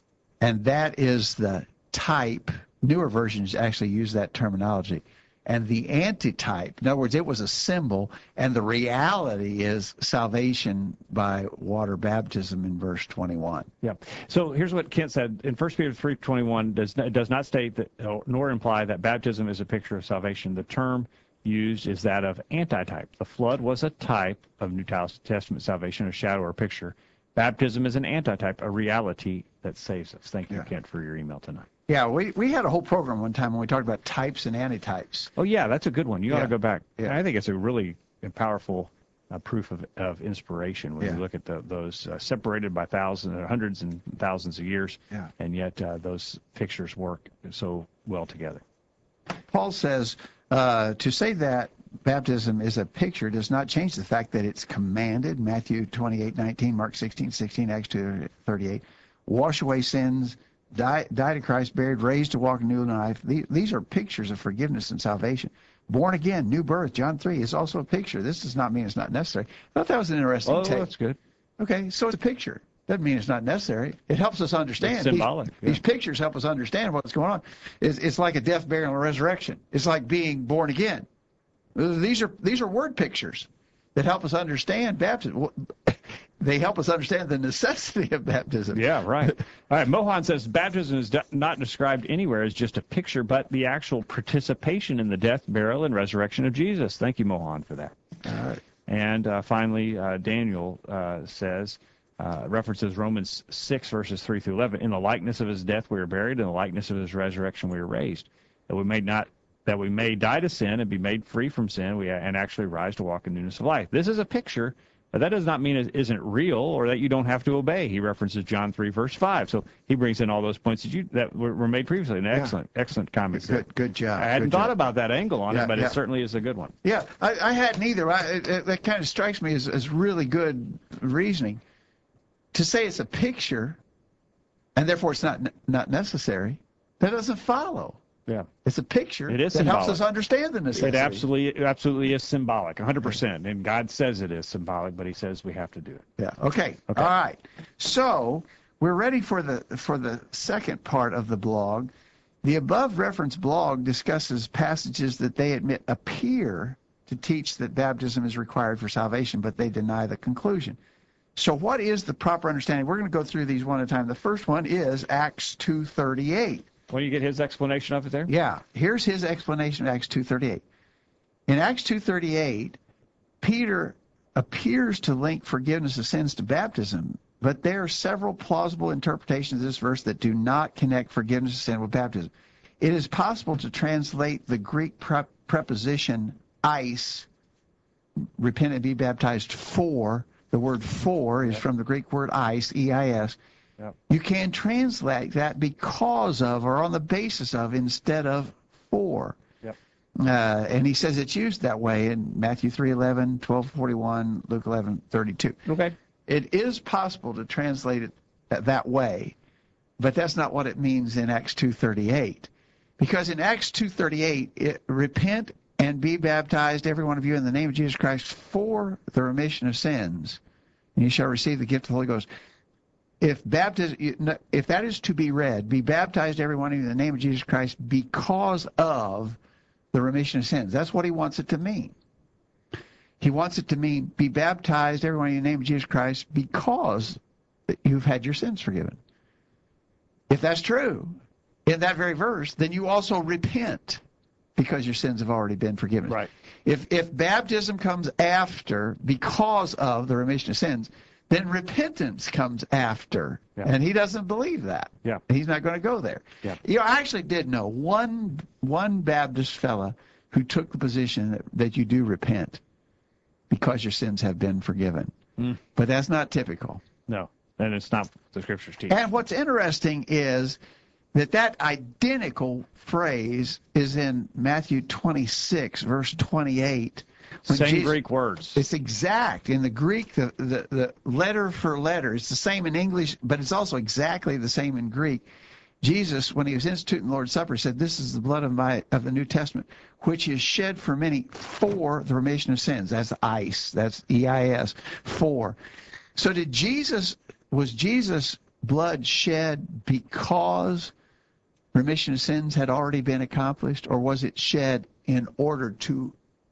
S2: And that is the type. Newer versions actually use that terminology. And the antitype, in other words, it was a symbol, and the reality is salvation by water baptism in verse twenty-one.
S1: Yeah. So here's what Kent said in First Peter three twenty-one. Does not, does not state that nor imply that baptism is a picture of salvation. The term used is that of antitype. The flood was a type of New Testament salvation, a shadow or picture. Baptism is an antitype, a reality that saves us. Thank you,
S2: Yeah.
S1: Kent, for your email tonight.
S2: Yeah, we, we had a whole program one time when we talked about types and antitypes.
S1: Oh, yeah, that's a good one. You ought
S2: Yeah.
S1: to go back.
S2: Yeah.
S1: I think it's a really powerful uh, proof of, of inspiration when
S2: Yeah.
S1: you look at the, those uh, separated by thousands, uh, hundreds and thousands of years,
S2: Yeah.
S1: and yet uh, those pictures work so well together.
S2: Paul says uh, to say that baptism is a picture does not change the fact that it's commanded. Matthew twenty-eight nineteen, Mark sixteen sixteen, Acts two thirty-eight. Wash away sins, die, die to Christ, buried, raised to walk a new life. These, these are pictures of forgiveness and salvation. Born again, new birth, John three is also a picture. This does not mean it's not necessary. I thought that was an interesting
S1: Oh,
S2: take.
S1: that's good.
S2: Okay, so it's a picture. Doesn't mean it's not necessary. It helps us understand.
S1: It's symbolic,
S2: These,
S1: yeah.
S2: these pictures help us understand what's going on. It's, it's like a death, burial, and resurrection. It's like being born again. These are these are word pictures that help us understand baptism. They help us understand the necessity of baptism.
S1: Yeah, right. All right, Mohan says baptism is de- not described anywhere as just a picture, but the actual participation in the death, burial, and resurrection of Jesus. Thank you, Mohan, for that.
S2: All right.
S1: And uh, finally, uh, Daniel uh, says, uh, references Romans six, verses three through eleven. In the likeness of his death we are buried, in the likeness of his resurrection we are raised, that we may not that we may die to sin and be made free from sin, we and actually rise to walk in newness of life. This is a picture, but that does not mean it isn't real or that you don't have to obey. He references John three, verse five. So he brings in all those points that you that were, were made previously. An excellent, excellent comments. there.
S2: Good, good job.
S1: I hadn't
S2: good
S1: thought
S2: job.
S1: about that angle on
S2: Yeah,
S1: it, but
S2: yeah.
S1: it certainly is a good one.
S2: Yeah, I, I hadn't either. I, it, it, that kind of strikes me as, as really good reasoning. To say it's a picture, and therefore it's not not necessary, that doesn't follow.
S1: Yeah.
S2: It's a picture
S1: It is
S2: that helps
S1: symbolic.
S2: us understand the necessity.
S1: It absolutely, it absolutely is symbolic, one hundred percent. And God says it is symbolic, but he says we have to do it.
S2: Yeah. Okay.
S1: Okay.
S2: All right. So we're ready for the for the second part of the blog. The above referenced blog discusses passages that they admit appear to teach that baptism is required for salvation, but they deny the conclusion. So what is the proper understanding? We're going to go through these one at a time. The first one is Acts two thirty-eight.
S1: When you get his explanation of it there?
S2: Yeah, here's his explanation of Acts two thirty-eight. In Acts two thirty-eight, Peter appears to link forgiveness of sins to baptism, but there are several plausible interpretations of this verse that do not connect forgiveness of sin with baptism. It is possible to translate the Greek pre- preposition eis, repent and be baptized for. The word for is
S1: Yep.
S2: from the Greek word eis, E I S.
S1: Yep.
S2: You can translate that because of or on the basis of instead of for.
S1: Yep.
S2: Uh, and he says it's used that way in Matthew three eleven, twelve forty-one, Luke eleven thirty-two.
S1: Okay.
S2: It is possible to translate it that, that way, but that's not what it means in Acts two thirty-eight. Because in Acts two thirty-eight, it, repent and be baptized, every one of you, in the name of Jesus Christ for the remission of sins, and you shall receive the gift of the Holy Ghost. If baptism, if that is to be read, be baptized, every one of you, in the name of Jesus Christ because of the remission of sins. That's what he wants it to mean. He wants it to mean, be baptized, every one of you, in the name of Jesus Christ because that you've had your sins forgiven. If that's true, in that very verse, then you also repent because your sins have already been forgiven.
S1: Right.
S2: If if baptism comes after because of the remission of sins, then repentance comes after.
S1: Yeah.
S2: And he doesn't believe that.
S1: Yeah.
S2: He's not going to go there.
S1: Yeah.
S2: You know, I actually did know one one Baptist fella who took the position that, that you do repent because your sins have been forgiven.
S1: Mm.
S2: But that's not typical.
S1: No, and it's not what the scriptures teach.
S2: And what's interesting is that that identical phrase is in Matthew twenty-six, verse twenty-eight. when
S1: Same
S2: Jesus-
S1: Greek words.
S2: It's exact. In the Greek, the, the, the letter for letter, it's the same in English, but it's also exactly the same in Greek. Jesus, when he was instituting the Lord's Supper, said, "This is the blood of my of the New Testament, which is shed for many for the remission of sins." That's ice. That's E I S, for. So did Jesus, was Jesus' blood shed because remission of sins had already been accomplished, or was it shed in order to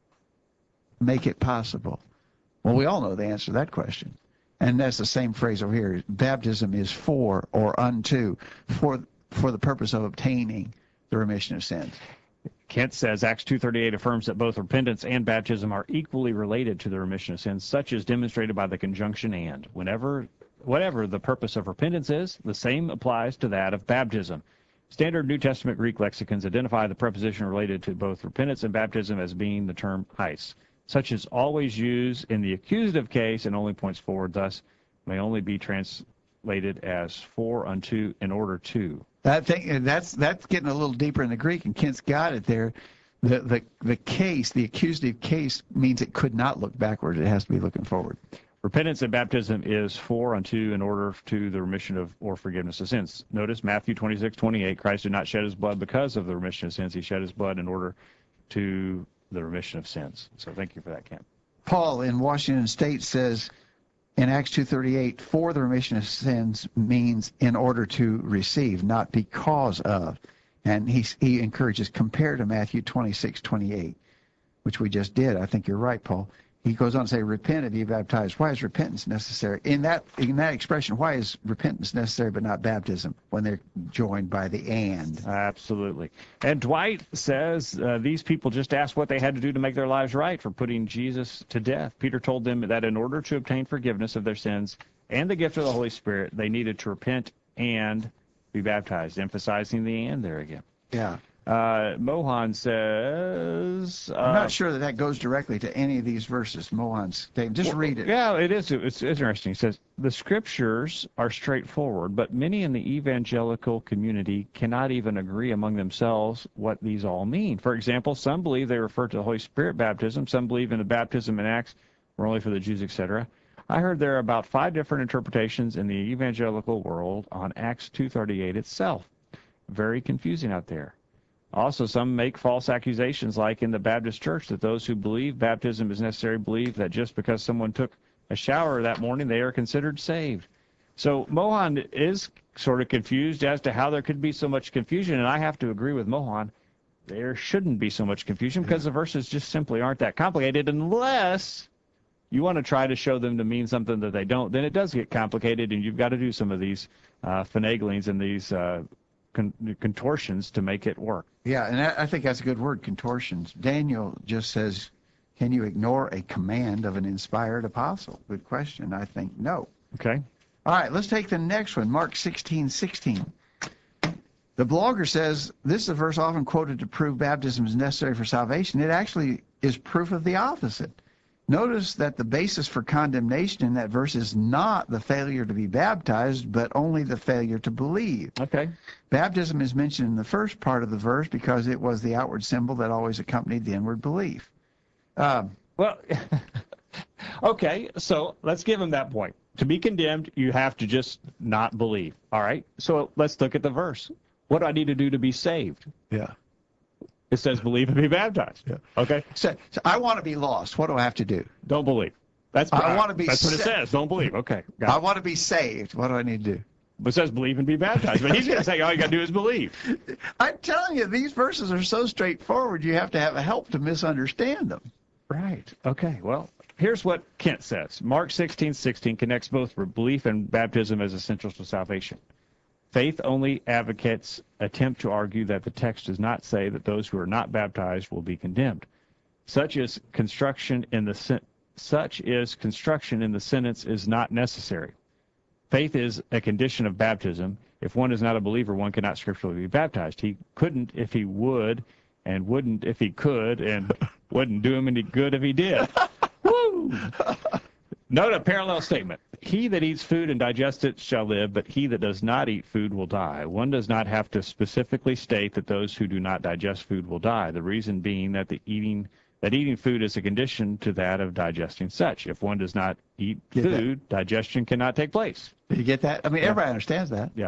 S2: make it possible? Well, we all know the answer to that question. And that's the same phrase over here. Baptism is for or unto, for for the purpose of obtaining the remission of sins.
S1: Kent says Acts two thirty-eight affirms that both repentance and baptism are equally related to the remission of sins, such as demonstrated by the conjunction and. Whenever, whatever the purpose of repentance is, the same applies to that of baptism. Standard New Testament Greek lexicons identify the preposition related to both repentance and baptism as being the term eis, such as always used in the accusative case and only points forward, thus may only be translated as for, unto, in order to.
S2: I think that's that's getting a little deeper in the Greek, and Kent's got it there. The the the case, the accusative case, means it could not look backward. It has to be looking forward.
S1: Repentance and baptism is for, unto, in order to the remission of or forgiveness of sins. Notice Matthew twenty-six twenty-eight, Christ did not shed his blood because of the remission of sins. He shed his blood in order to the remission of sins. So thank you for that, Kent.
S2: Paul in Washington State says in Acts two thirty-eight, for the remission of sins means in order to receive, not because of. And he, he encourages, compare to Matthew twenty-six twenty-eight, which we just did. I think you're right, Paul. He goes on to say, repent and be baptized. Why is repentance necessary? In that in that expression, why is repentance necessary but not baptism when they're joined by the and?
S1: Absolutely. And Dwight says uh, these people just asked what they had to do to make their lives right for putting Jesus to death. Peter told them that in order to obtain forgiveness of their sins and the gift of the Holy Spirit, they needed to repent and be baptized, emphasizing the and there again.
S2: Yeah.
S1: Uh, Mohan says... Uh,
S2: I'm not sure that that goes directly to any of these verses, Mohan's statement. Just
S1: well,
S2: read it.
S1: Yeah, it is. It's interesting. He says, the scriptures are straightforward, but many in the evangelical community cannot even agree among themselves what these all mean. For example, some believe they refer to the Holy Spirit baptism. Some believe in the baptism in Acts were only for the Jews, et cetera. I heard there are about five different interpretations in the evangelical world on Acts two thirty-eight itself. Very confusing out there. Also, some make false accusations, like in the Baptist church, that those who believe baptism is necessary believe that just because someone took a shower that morning, they are considered saved. So Mohan is sort of confused as to how there could be so much confusion, and I have to agree with Mohan. There shouldn't be so much confusion because the verses just simply aren't that complicated, unless you want to try to show them to mean something that they don't. Then it does get complicated, and you've got to do some of these uh, finaglings and these uh, con- contortions to make it work.
S2: Yeah, and I I think that's a good word, contortions. Daniel just says, can you ignore a command of an inspired apostle? Good question. I think no.
S1: Okay.
S2: All right, let's take the next one, Mark sixteen sixteen. The blogger says, this is a verse often quoted to prove baptism is necessary for salvation. It actually is proof of the opposite. Notice that the basis for condemnation in that verse is not the failure to be baptized, but only the failure to believe.
S1: Okay.
S2: Baptism is mentioned in the first part of the verse because it was the outward symbol that always accompanied the inward belief. Um,
S1: Well, okay, so let's give him that point. To be condemned, you have to just not believe. All right? So let's look at the verse. What do I need to do to be saved?
S2: yeah.
S1: It says believe and be baptized.
S2: Yeah.
S1: Okay?
S2: So, so I want to be lost. What do I have to do?
S1: Don't believe. That's
S2: I wanna be
S1: That's what it
S2: sa-
S1: says. Don't believe. Okay. Got
S2: I
S1: it.
S2: want to be saved. What do I need to do?
S1: But it says believe and be baptized. But he's going to say all you got to do is believe.
S2: I'm telling you, these verses are so straightforward, you have to have a help to misunderstand them.
S1: Right. Okay. Well, here's what Kent says. Mark sixteen sixteen connects both belief and baptism as essentials to salvation. Faith-only advocates attempt to argue that the text does not say that those who are not baptized will be condemned. Such is construction in the such is construction in the sentence is not necessary. Faith is a condition of baptism. If one is not a believer, one cannot scripturally be baptized. He couldn't if he would, and wouldn't if he could, and wouldn't do him any good if he did. Woo! Note a parallel statement. He that eats food and digests it shall live, but he that does not eat food will die. One does not have to specifically state that those who do not digest food will die. The reason being that the eating that eating food is a condition to that of digesting such. If one does not eat
S2: Get
S1: food, that. digestion cannot take place.
S2: Did you get that? I mean,
S1: Yeah.
S2: everybody understands that.
S1: Yeah.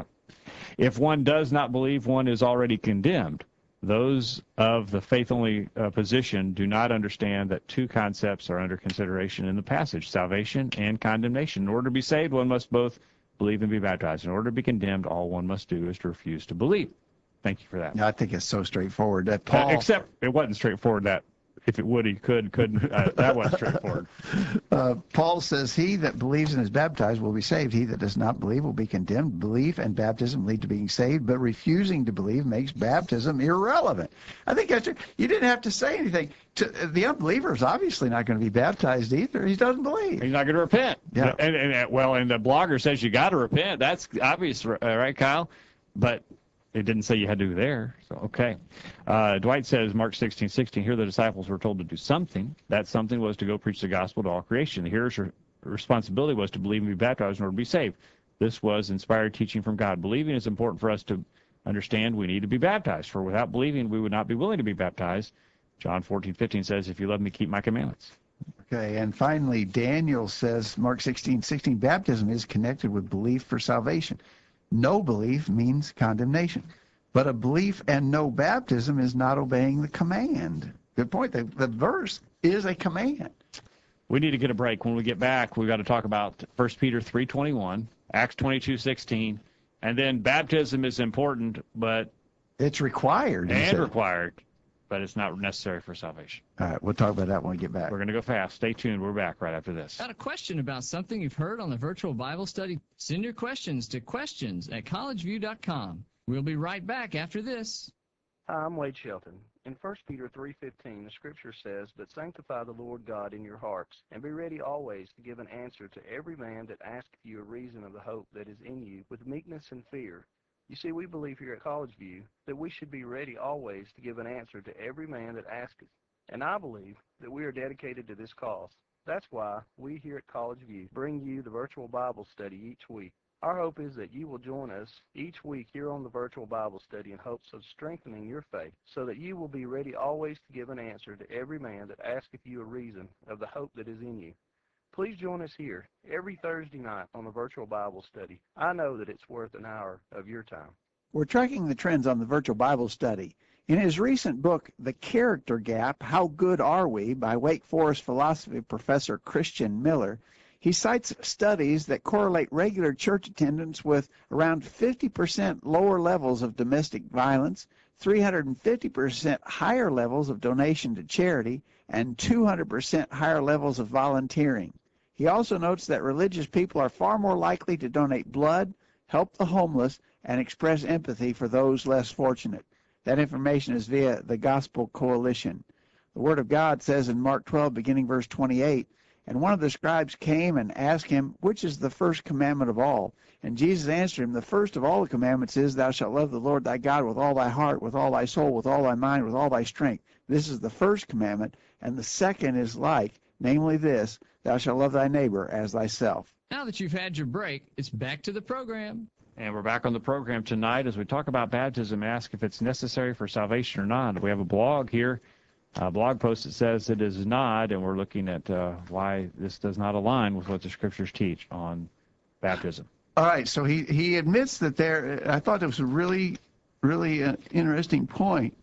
S1: If one does not believe, one is already condemned. Those of the faith-only uh, position do not understand that two concepts are under consideration in the passage, salvation and condemnation. In order to be saved, one must both believe and be baptized. In order to be condemned, all one must do is to refuse to believe. Thank you for that.
S2: Yeah, I think it's so straightforward. That
S1: Uh,
S2: Paul,
S1: except it wasn't straightforward that if it would, he could, couldn't. Uh, that wasn't straightforward.
S2: uh, Paul says, he that believes and is baptized will be saved. He that does not believe will be condemned. Belief and baptism lead to being saved, but refusing to believe makes baptism irrelevant. I think that's, you didn't have to say anything. To, the unbeliever is obviously not going to be baptized either. He doesn't believe.
S1: He's not going to repent.
S2: Yeah.
S1: And, and, and well, and the blogger says you got to repent. That's obvious, uh, right, Kyle? But it didn't say you had to do there. So, okay. Uh, Dwight says, Mark sixteen sixteen, here the disciples were told to do something. That something was to go preach the gospel to all creation. The hearer's responsibility was to believe and be baptized in order to be saved. This was inspired teaching from God. Believing is important for us to understand we need to be baptized. For without believing, we would not be willing to be baptized. John fourteen fifteen says, if you love me, keep my commandments.
S2: Okay, and finally, Daniel says, Mark sixteen sixteen, baptism is connected with belief for salvation. No belief means condemnation. But a belief and no baptism is not obeying the command. Good point. The, the verse is a command.
S1: We need to get a break. When we get back, we've got to talk about First Peter three twenty-one, Acts twenty-two sixteen, and then baptism is important, but
S2: It's required. he
S1: and
S2: said.
S1: required, but it's not necessary for salvation.
S2: All right, we'll talk about that when we get back.
S1: We're going to go fast. Stay tuned. We're back right after this.
S4: Got a question about something you've heard on the virtual Bible study? Send your questions to questions at collegeview dot com. We'll be right back after this.
S8: Hi, I'm Wade Shelton. In First Peter three fifteen, the scripture says, but sanctify the Lord God in your hearts, and be ready always to give an answer to every man that asketh you a reason of the hope that is in you, with meekness and fear. You see, we believe here at College View that we should be ready always to give an answer to every man that asketh. And I believe that we are dedicated to this cause. That's why we here at College View bring you the virtual Bible study each week. Our hope is that you will join us each week here on the virtual Bible study in hopes of strengthening your faith, so that you will be ready always to give an answer to every man that asketh you a reason of the hope that is in you. Please join us here every Thursday night on the virtual Bible study. I know that it's worth an hour of your time.
S2: We're tracking the trends on the virtual Bible study. In his recent book, The Character Gap, How Good Are We, by Wake Forest philosophy professor Christian Miller, he cites studies that correlate regular church attendance with around fifty percent lower levels of domestic violence, three hundred fifty percent higher levels of donation to charity, and two hundred percent higher levels of volunteering. He also notes that religious people are far more likely to donate blood, help the homeless, and express empathy for those less fortunate. That information is via the Gospel Coalition. The Word of God says in Mark twelve, beginning verse twenty-eight, and one of the scribes came and asked him, which is the first commandment of all? And Jesus answered him, the first of all the commandments is, thou shalt love the Lord thy God with all thy heart, with all thy soul, with all thy mind, with all thy strength. This is the first commandment, and the second is like, namely this, thou shalt love thy neighbor as thyself.
S4: Now that you've had your break, it's back to the program.
S1: And we're back on the program tonight as we talk about baptism, ask if it's necessary for salvation or not. We have a blog here, a blog post that says it is not, and we're looking at uh, why this does not align with what the scriptures teach on baptism.
S2: All right, so he, he admits that there, I thought it was a really, really uh, interesting point.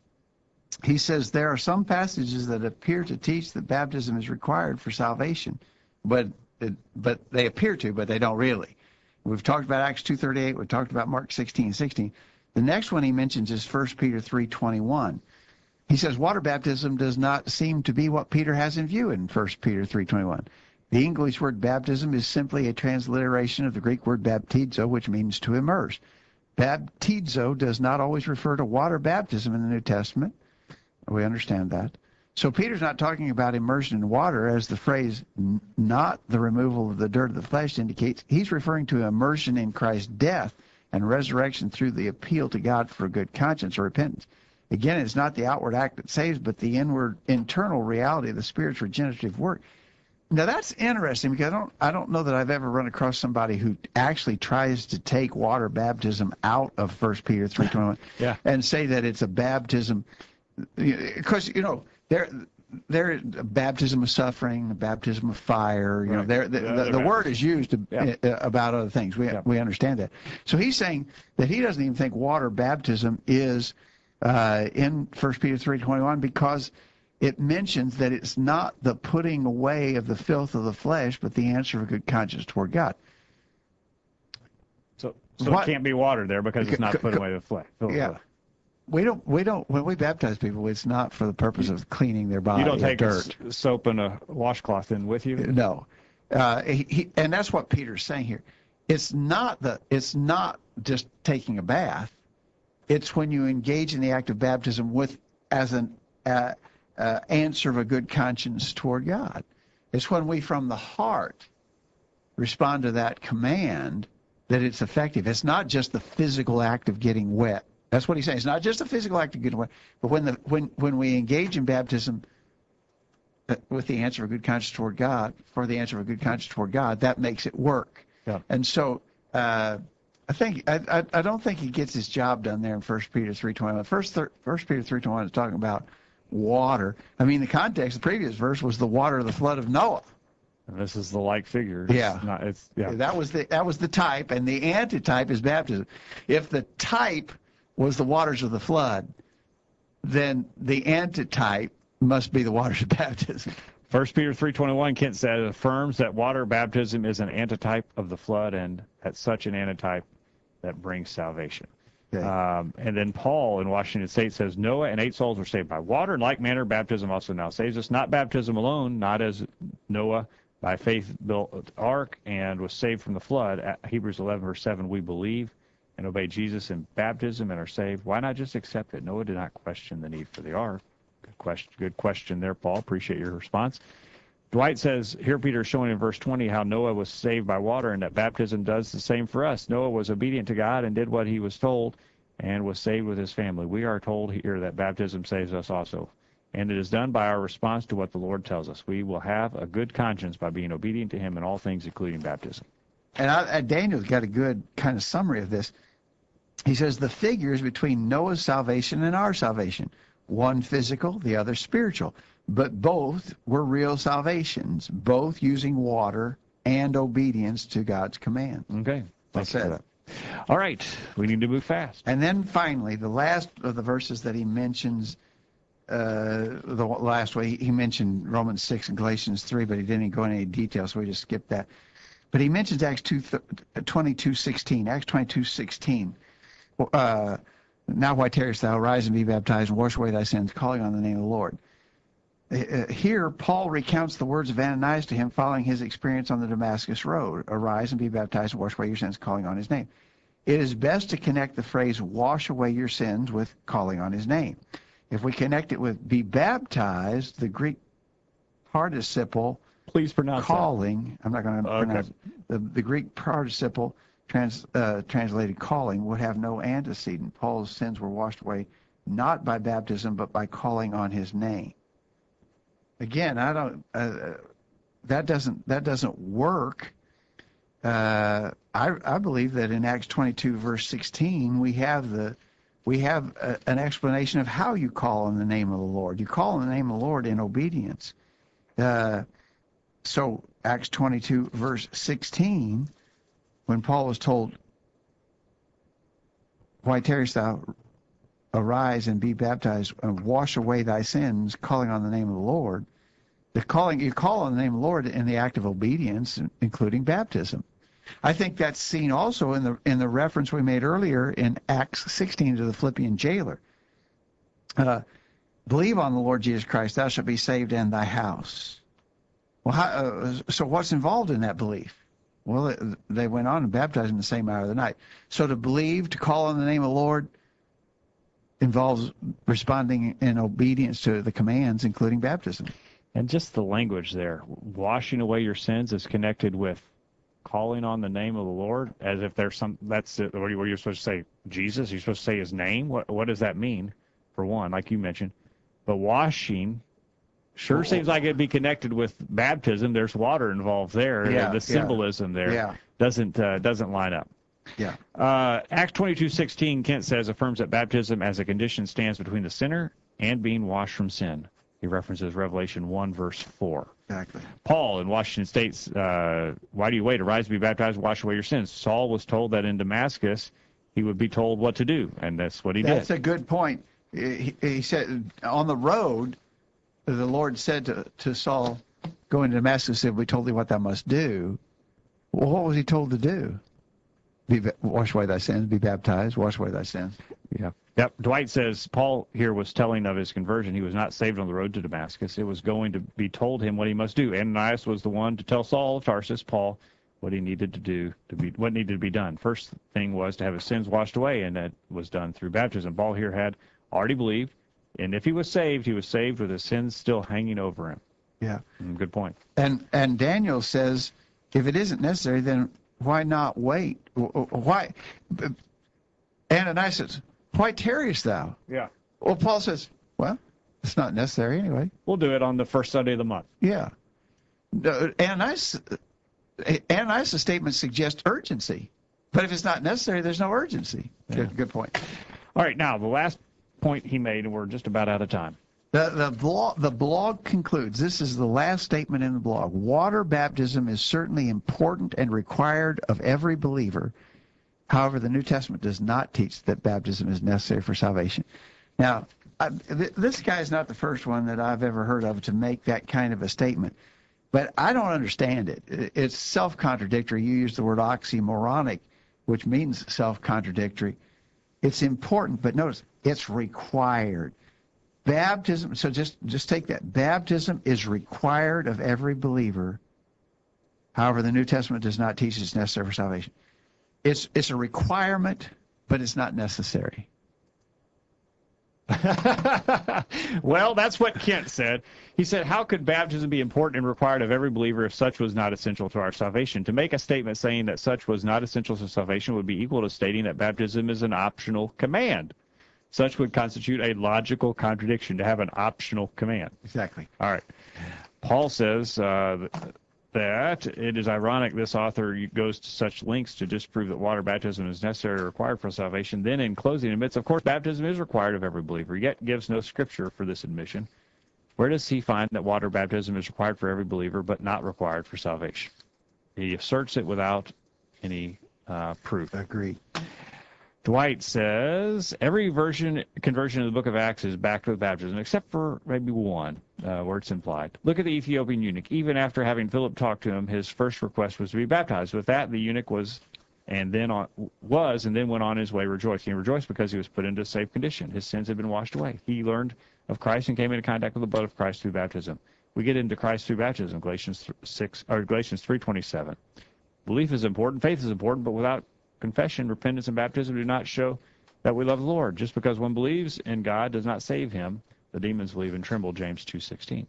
S2: He says there are some passages that appear to teach that baptism is required for salvation, but it, but they appear to, but they don't really. We've talked about Acts two thirty-eight. We've talked about Mark sixteen sixteen. The next one he mentions is First Peter three twenty-one. he says water baptism does not seem to be what Peter has in view in First Peter three twenty-one. The English word baptism is simply a transliteration of the Greek word baptizo, which means to immerse. Baptizo does not always refer to water baptism in the New Testament. We understand that. So Peter's not talking about immersion in water, as the phrase not the removal of the dirt of the flesh indicates. He's referring to immersion in Christ's death and resurrection through the appeal to God for a good conscience or repentance. Again, it's not the outward act that saves, but the inward, internal reality of the Spirit's regenerative work. Now that's interesting, because I don't, I don't know that I've ever run across somebody who actually tries to take water baptism out of First Peter three twenty-one
S1: yeah.
S2: and say that it's a baptism, because you know there, there a baptism of suffering, a baptism of fire. You
S1: right.
S2: know, there the,
S1: yeah,
S2: the, the word is used to,
S1: yeah.
S2: uh, about other things. We
S1: yeah.
S2: we understand that. So he's saying that he doesn't even think water baptism is uh, in First Peter three twenty-one, because it mentions that it's not the putting away of the filth of the flesh, but the answer of a good conscience toward God.
S1: So, so
S2: What-
S1: it can't be water there because it's not
S2: C-
S1: putting
S2: c-
S1: away the flesh.
S2: Yeah. We don't, we don't, when we baptize people, it's not for the purpose of cleaning their body
S1: You don't
S2: of
S1: take a
S2: dirt.
S1: s- soap and a washcloth in with you?
S2: No. Uh, he, he, and that's what Peter's saying here. It's not the, it's not just taking a bath. It's when you engage in the act of baptism with, as an uh, uh, answer of a good conscience toward God. It's when we from the heart respond to that command that it's effective. It's not just the physical act of getting wet. That's what he's saying. It's not just the physical act of getting wet, but when the when when we engage in baptism uh, with the answer of a good conscience toward God, for the answer of a good conscience toward God, that makes it work.
S1: Yeah.
S2: And so uh, I think I, I I don't think he gets his job done there in First Peter three twenty-one. First First Peter three twenty-one is talking about water. I mean, the context, the previous verse was the water of the flood of Noah.
S1: And this is the like figure. It's
S2: Yeah.
S1: Not, it's, yeah.
S2: That was the that was the type, and the antitype is baptism. If the type was the waters of the flood, then the antitype must be the waters of baptism.
S1: First Peter three twenty-one, Kent said, affirms that water baptism is an antitype of the flood, and that such an antitype that brings salvation.
S2: Okay.
S1: Um, and then Paul in Washington State says, Noah and eight souls were saved by water. In like manner, baptism also now saves us. Not baptism alone, not as Noah by faith built the ark and was saved from the flood. At Hebrews eleven, verse seven, we believe and obey Jesus in baptism and are saved. Why not just accept that Noah did not question the need for the ark? Good question, good question there, Paul. Appreciate your response. Dwight says, here Peter is showing in verse twenty how Noah was saved by water and that baptism does the same for us. Noah was obedient to God and did what he was told and was saved with his family. We are told here that baptism saves us also. And it is done by our response to what the Lord tells us. We will have a good conscience by being obedient to him in all things, including baptism.
S2: And I, I, Daniel's got a good kind of summary of this. He says the figures between Noah's salvation and our salvation, one physical, the other spiritual, but both were real salvations, both using water and obedience to God's command.
S1: Okay.
S2: Well
S1: Thank you for
S2: said.
S1: that. All right. We need to move fast.
S2: And then finally, the last of the verses that he mentions, uh, the last way, he mentioned Romans six and Galatians three, but he didn't go into any detail, so we just skipped that. But he mentions Acts twenty-two sixteen. Acts twenty-two sixteen. Uh, now why tarriest thou? Rise and be baptized and wash away thy sins, calling on the name of the Lord. Uh, here, Paul recounts the words of Ananias to him following his experience on the Damascus Road. Arise and be baptized and wash away your sins, calling on his name. It is best to connect the phrase wash away your sins with calling on his name. If we connect it with be baptized, the Greek participle
S1: Please pronounce
S2: calling, I'm not going to
S1: Okay.
S2: pronounce the, the Greek participle trans, uh, translated calling would have no antecedent. Paul's sins were washed away not by baptism, but by calling on his name. Again, I don't, uh, that doesn't, that doesn't work. Uh, I, I believe that in Acts twenty-two, verse sixteen, we have the, we have a, an explanation of how you call on the name of the Lord. You call on the name of the Lord in obedience. Uh, so Acts twenty-two, verse sixteen, when Paul was told, why tarriest thou? Arise and be baptized and wash away thy sins, calling on the name of the Lord. The calling, you call on the name of the Lord in the act of obedience, including baptism. I think that's seen also in the in the reference we made earlier in Acts sixteen to the Philippian jailer. Uh, believe on the Lord Jesus Christ, thou shalt be saved and thy house. Well, how, uh, so what's involved in that belief? Well, it, they went on and baptized in the same hour of the night. So to believe, to call on the name of the Lord, involves responding in obedience to the commands, including baptism.
S1: And just the language there, washing away your sins is connected with calling on the name of the Lord, as if there's some, that's it, what you're supposed to say, Jesus, you're supposed to say his name. What, what does that mean, for one, like you mentioned? But washing sure seems like it'd be connected with baptism. There's water involved there.
S2: Yeah,
S1: the symbolism
S2: yeah.
S1: there
S2: Yeah.
S1: doesn't uh, doesn't line up.
S2: Yeah.
S1: Uh, Acts twenty-two sixteen, Kent says, affirms that baptism as a condition stands between the sinner and being washed from sin. He references Revelation one, verse four.
S2: Exactly.
S1: Paul in Washington states, uh, why do you wait? Arise, be baptized, wash away your sins. Saul was told that in Damascus he would be told what to do, and that's what he
S2: That's
S1: did.
S2: a good point. He, he said, on the road, the Lord said to, to Saul, go into Damascus, said, we told thee what thou must do. Well, what was he told to do? Be, wash away thy sins, be baptized, wash away thy sins.
S1: Yeah. Yep. Dwight says Paul here was telling of his conversion. He was not saved on the road to Damascus. It was going to be told him what he must do. Ananias was the one to tell Saul of Tarsus, Paul, what he needed to do, to be what needed to be done. First thing was to have his sins washed away, and that was done through baptism. Paul here had already believed, and if he was saved, he was saved with his sins still hanging over him.
S2: Yeah.
S1: Mm, good point.
S2: And and Daniel says, if it isn't necessary, then why not wait? Why? Ananias says, why tarriest thou?
S1: Yeah.
S2: Well, Paul says, well, it's not necessary anyway.
S1: We'll do it on the first Sunday of the month.
S2: Yeah. Ananias, Ananias' statement suggests urgency. But if it's not necessary, there's no urgency.
S1: Yeah.
S2: Good, good point.
S1: All right, now the last point he made, and we're just about out of time.
S2: The, the, blog, the blog concludes, this is the last statement in the blog, water baptism is certainly important and required of every believer. However, the New Testament does not teach that baptism is necessary for salvation. Now, I, th this guy is not the first one that I've ever heard of to make that kind of a statement, but I don't understand it. It's self-contradictory. You use the word oxymoronic, which means self-contradictory. It's important, but notice, it's required. Baptism, so just, just take that. Baptism is required of every believer. However, the New Testament does not teach it's necessary for salvation. It's, it's a requirement, but it's not necessary.
S1: Well, that's what Kent said. He said, how could baptism be important and required of every believer if such was not essential to our salvation? To make a statement saying that such was not essential to salvation would be equal to stating that baptism is an optional command. Such would constitute a logical contradiction to have an optional command.
S2: Exactly.
S1: All right. Paul says uh, that it is ironic this author goes to such lengths to disprove that water baptism is necessary or required for salvation. Then in closing admits, of course, baptism is required of every believer, yet gives no scripture for this admission. Where does he find that water baptism is required for every believer but not required for salvation? He asserts it without any uh, proof.
S2: Agreed.
S1: Dwight says every version conversion in the book of Acts is backed with baptism, except for maybe one uh, where it's implied. Look at the Ethiopian eunuch. Even after having Philip talk to him, his first request was to be baptized. With that, the eunuch was and then on, was and then went on his way rejoicing. He rejoiced because he was put into a safe condition. His sins had been washed away. He learned of Christ and came into contact with the blood of Christ through baptism. We get into Christ through baptism, Galatians six or Galatians three twenty-seven. Belief is important, faith is important, but without confession, repentance, and baptism do not show that we love the Lord. Just because one believes in God does not save him. The demons believe and tremble, James two sixteen.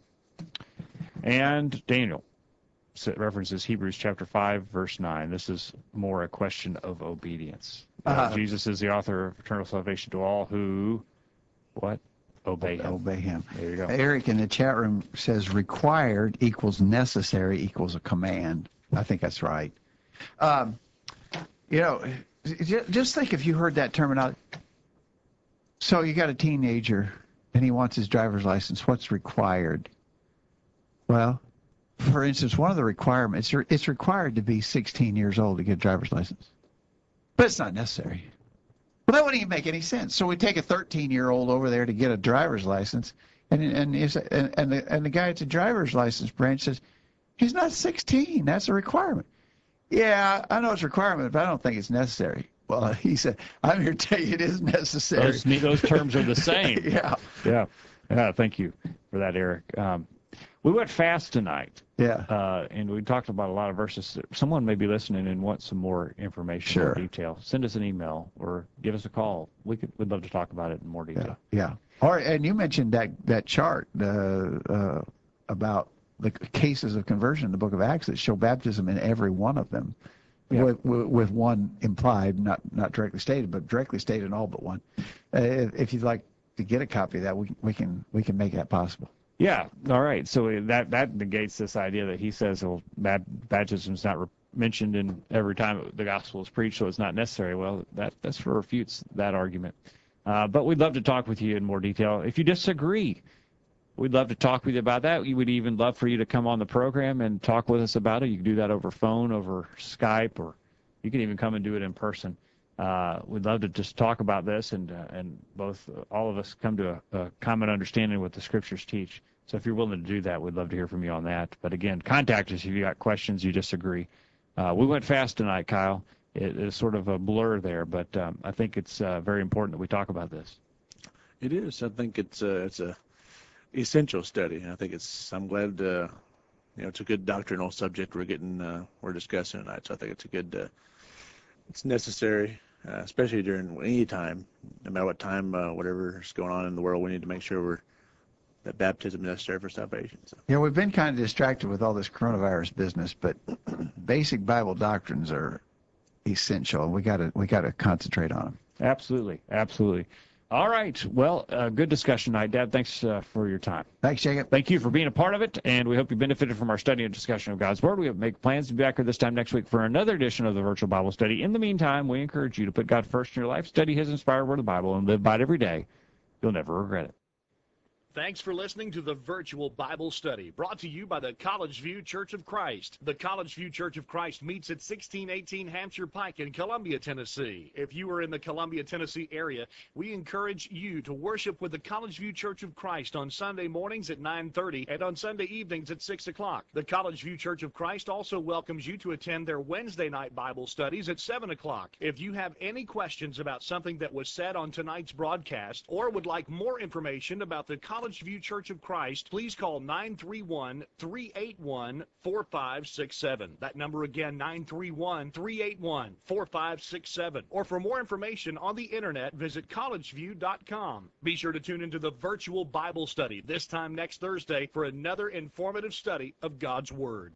S1: And Daniel references Hebrews chapter five, verse nine. This is more a question of obedience. Uh, Jesus is the author of eternal salvation to all who, what? Obey him.
S2: Obey him.
S1: There you go.
S2: Eric in the chat room says required equals necessary equals a command. I think that's right. Um, You know, just think if you heard that terminology. So you got a teenager, and he wants his driver's license. What's required? Well, for instance, one of the requirements, it's required to be sixteen years old to get a driver's license. But it's not necessary. Well, that wouldn't even make any sense. So we take a thirteen-year-old over there to get a driver's license, and and, and, and, the, and the guy at the driver's license branch says, he's not sixteen. That's a requirement. Yeah, I know it's a requirement, but I don't think it's necessary. Well, he said, I'm here to tell you it is necessary.
S1: Those, those terms are the same.
S2: Yeah.
S1: Yeah. Yeah, thank you for that, Eric. Um, we went fast tonight,
S2: Yeah.
S1: uh, and we talked about a lot of verses. Someone may be listening and wants some more information,
S2: Sure.
S1: more detail. Send us an email or give us a call. We could, we'd love to talk about it in more
S2: Yeah.
S1: detail.
S2: Yeah. Or, and you mentioned that, that chart uh, uh, about the cases of conversion in the book of Acts that show baptism in every one of them.
S1: Yeah.
S2: With, with, with one implied, not not directly stated, but directly stated in all but one. Uh, if, if you'd like to get a copy of that, we, we can we can make that possible.
S1: Yeah. All right. So that that negates this idea that he says, well, bad, baptism is not re- mentioned in every time the gospel is preached, so it's not necessary. Well, that that's refutes that argument. Uh, but we'd love to talk with you in more detail. If you disagree, we'd love to talk with you about that. We would even love for you to come on the program and talk with us about it. You can do that over phone, over Skype, or you can even come and do it in person. Uh, we'd love to just talk about this and uh, and both uh, all of us come to a, a common understanding of what the scriptures teach. So if you're willing to do that, we'd love to hear from you on that. But again, contact us if you got questions, you disagree. Uh, we went fast tonight, Kyle. It is sort of a blur there, but um, I think it's uh, very important that we talk about this.
S7: It is. I think it's a, it's a essential study. I think it's. I'm glad. Uh, you know, it's a good doctrinal subject we're getting. Uh, we're discussing tonight. So I think it's a good. Uh, it's necessary, uh, especially during any time, no matter what time, uh, whatever's going on in the world. We need to make sure we're that baptism is necessary for salvation. So.
S2: Yeah, we've been kind of distracted with all this coronavirus business, but basic Bible doctrines are essential. We got to we got to concentrate on them.
S1: Absolutely, absolutely. All right. Well, uh, good discussion tonight, Dad. Thanks uh, for your time.
S2: Thanks, Jacob.
S1: Thank you for being a part of it, and we hope you benefited from our study and discussion of God's Word. We have make plans to be back here this time next week for another edition of the Virtual Bible Study. In the meantime, we encourage you to put God first in your life, study His inspired Word of the Bible, and live by it every day. You'll never regret it.
S3: Thanks for listening to the Virtual Bible Study, brought to you by the College View Church of Christ. The College View Church of Christ meets at sixteen eighteen Hampshire Pike in Columbia, Tennessee. If you are in the Columbia, Tennessee area, we encourage you to worship with the College View Church of Christ on Sunday mornings at nine thirty and on Sunday evenings at six o'clock. The College View Church of Christ also welcomes you to attend their Wednesday night Bible studies at seven o'clock. If you have any questions about something that was said on tonight's broadcast or would like more information about the College View Church of Christ, please call nine three one, three eight one, four five six seven. That number again, nine three one, three eight one, four five six seven. Or for more information on the internet, visit college view dot com. Be sure to tune into the Virtual Bible Study this time next Thursday for another informative study of God's Word.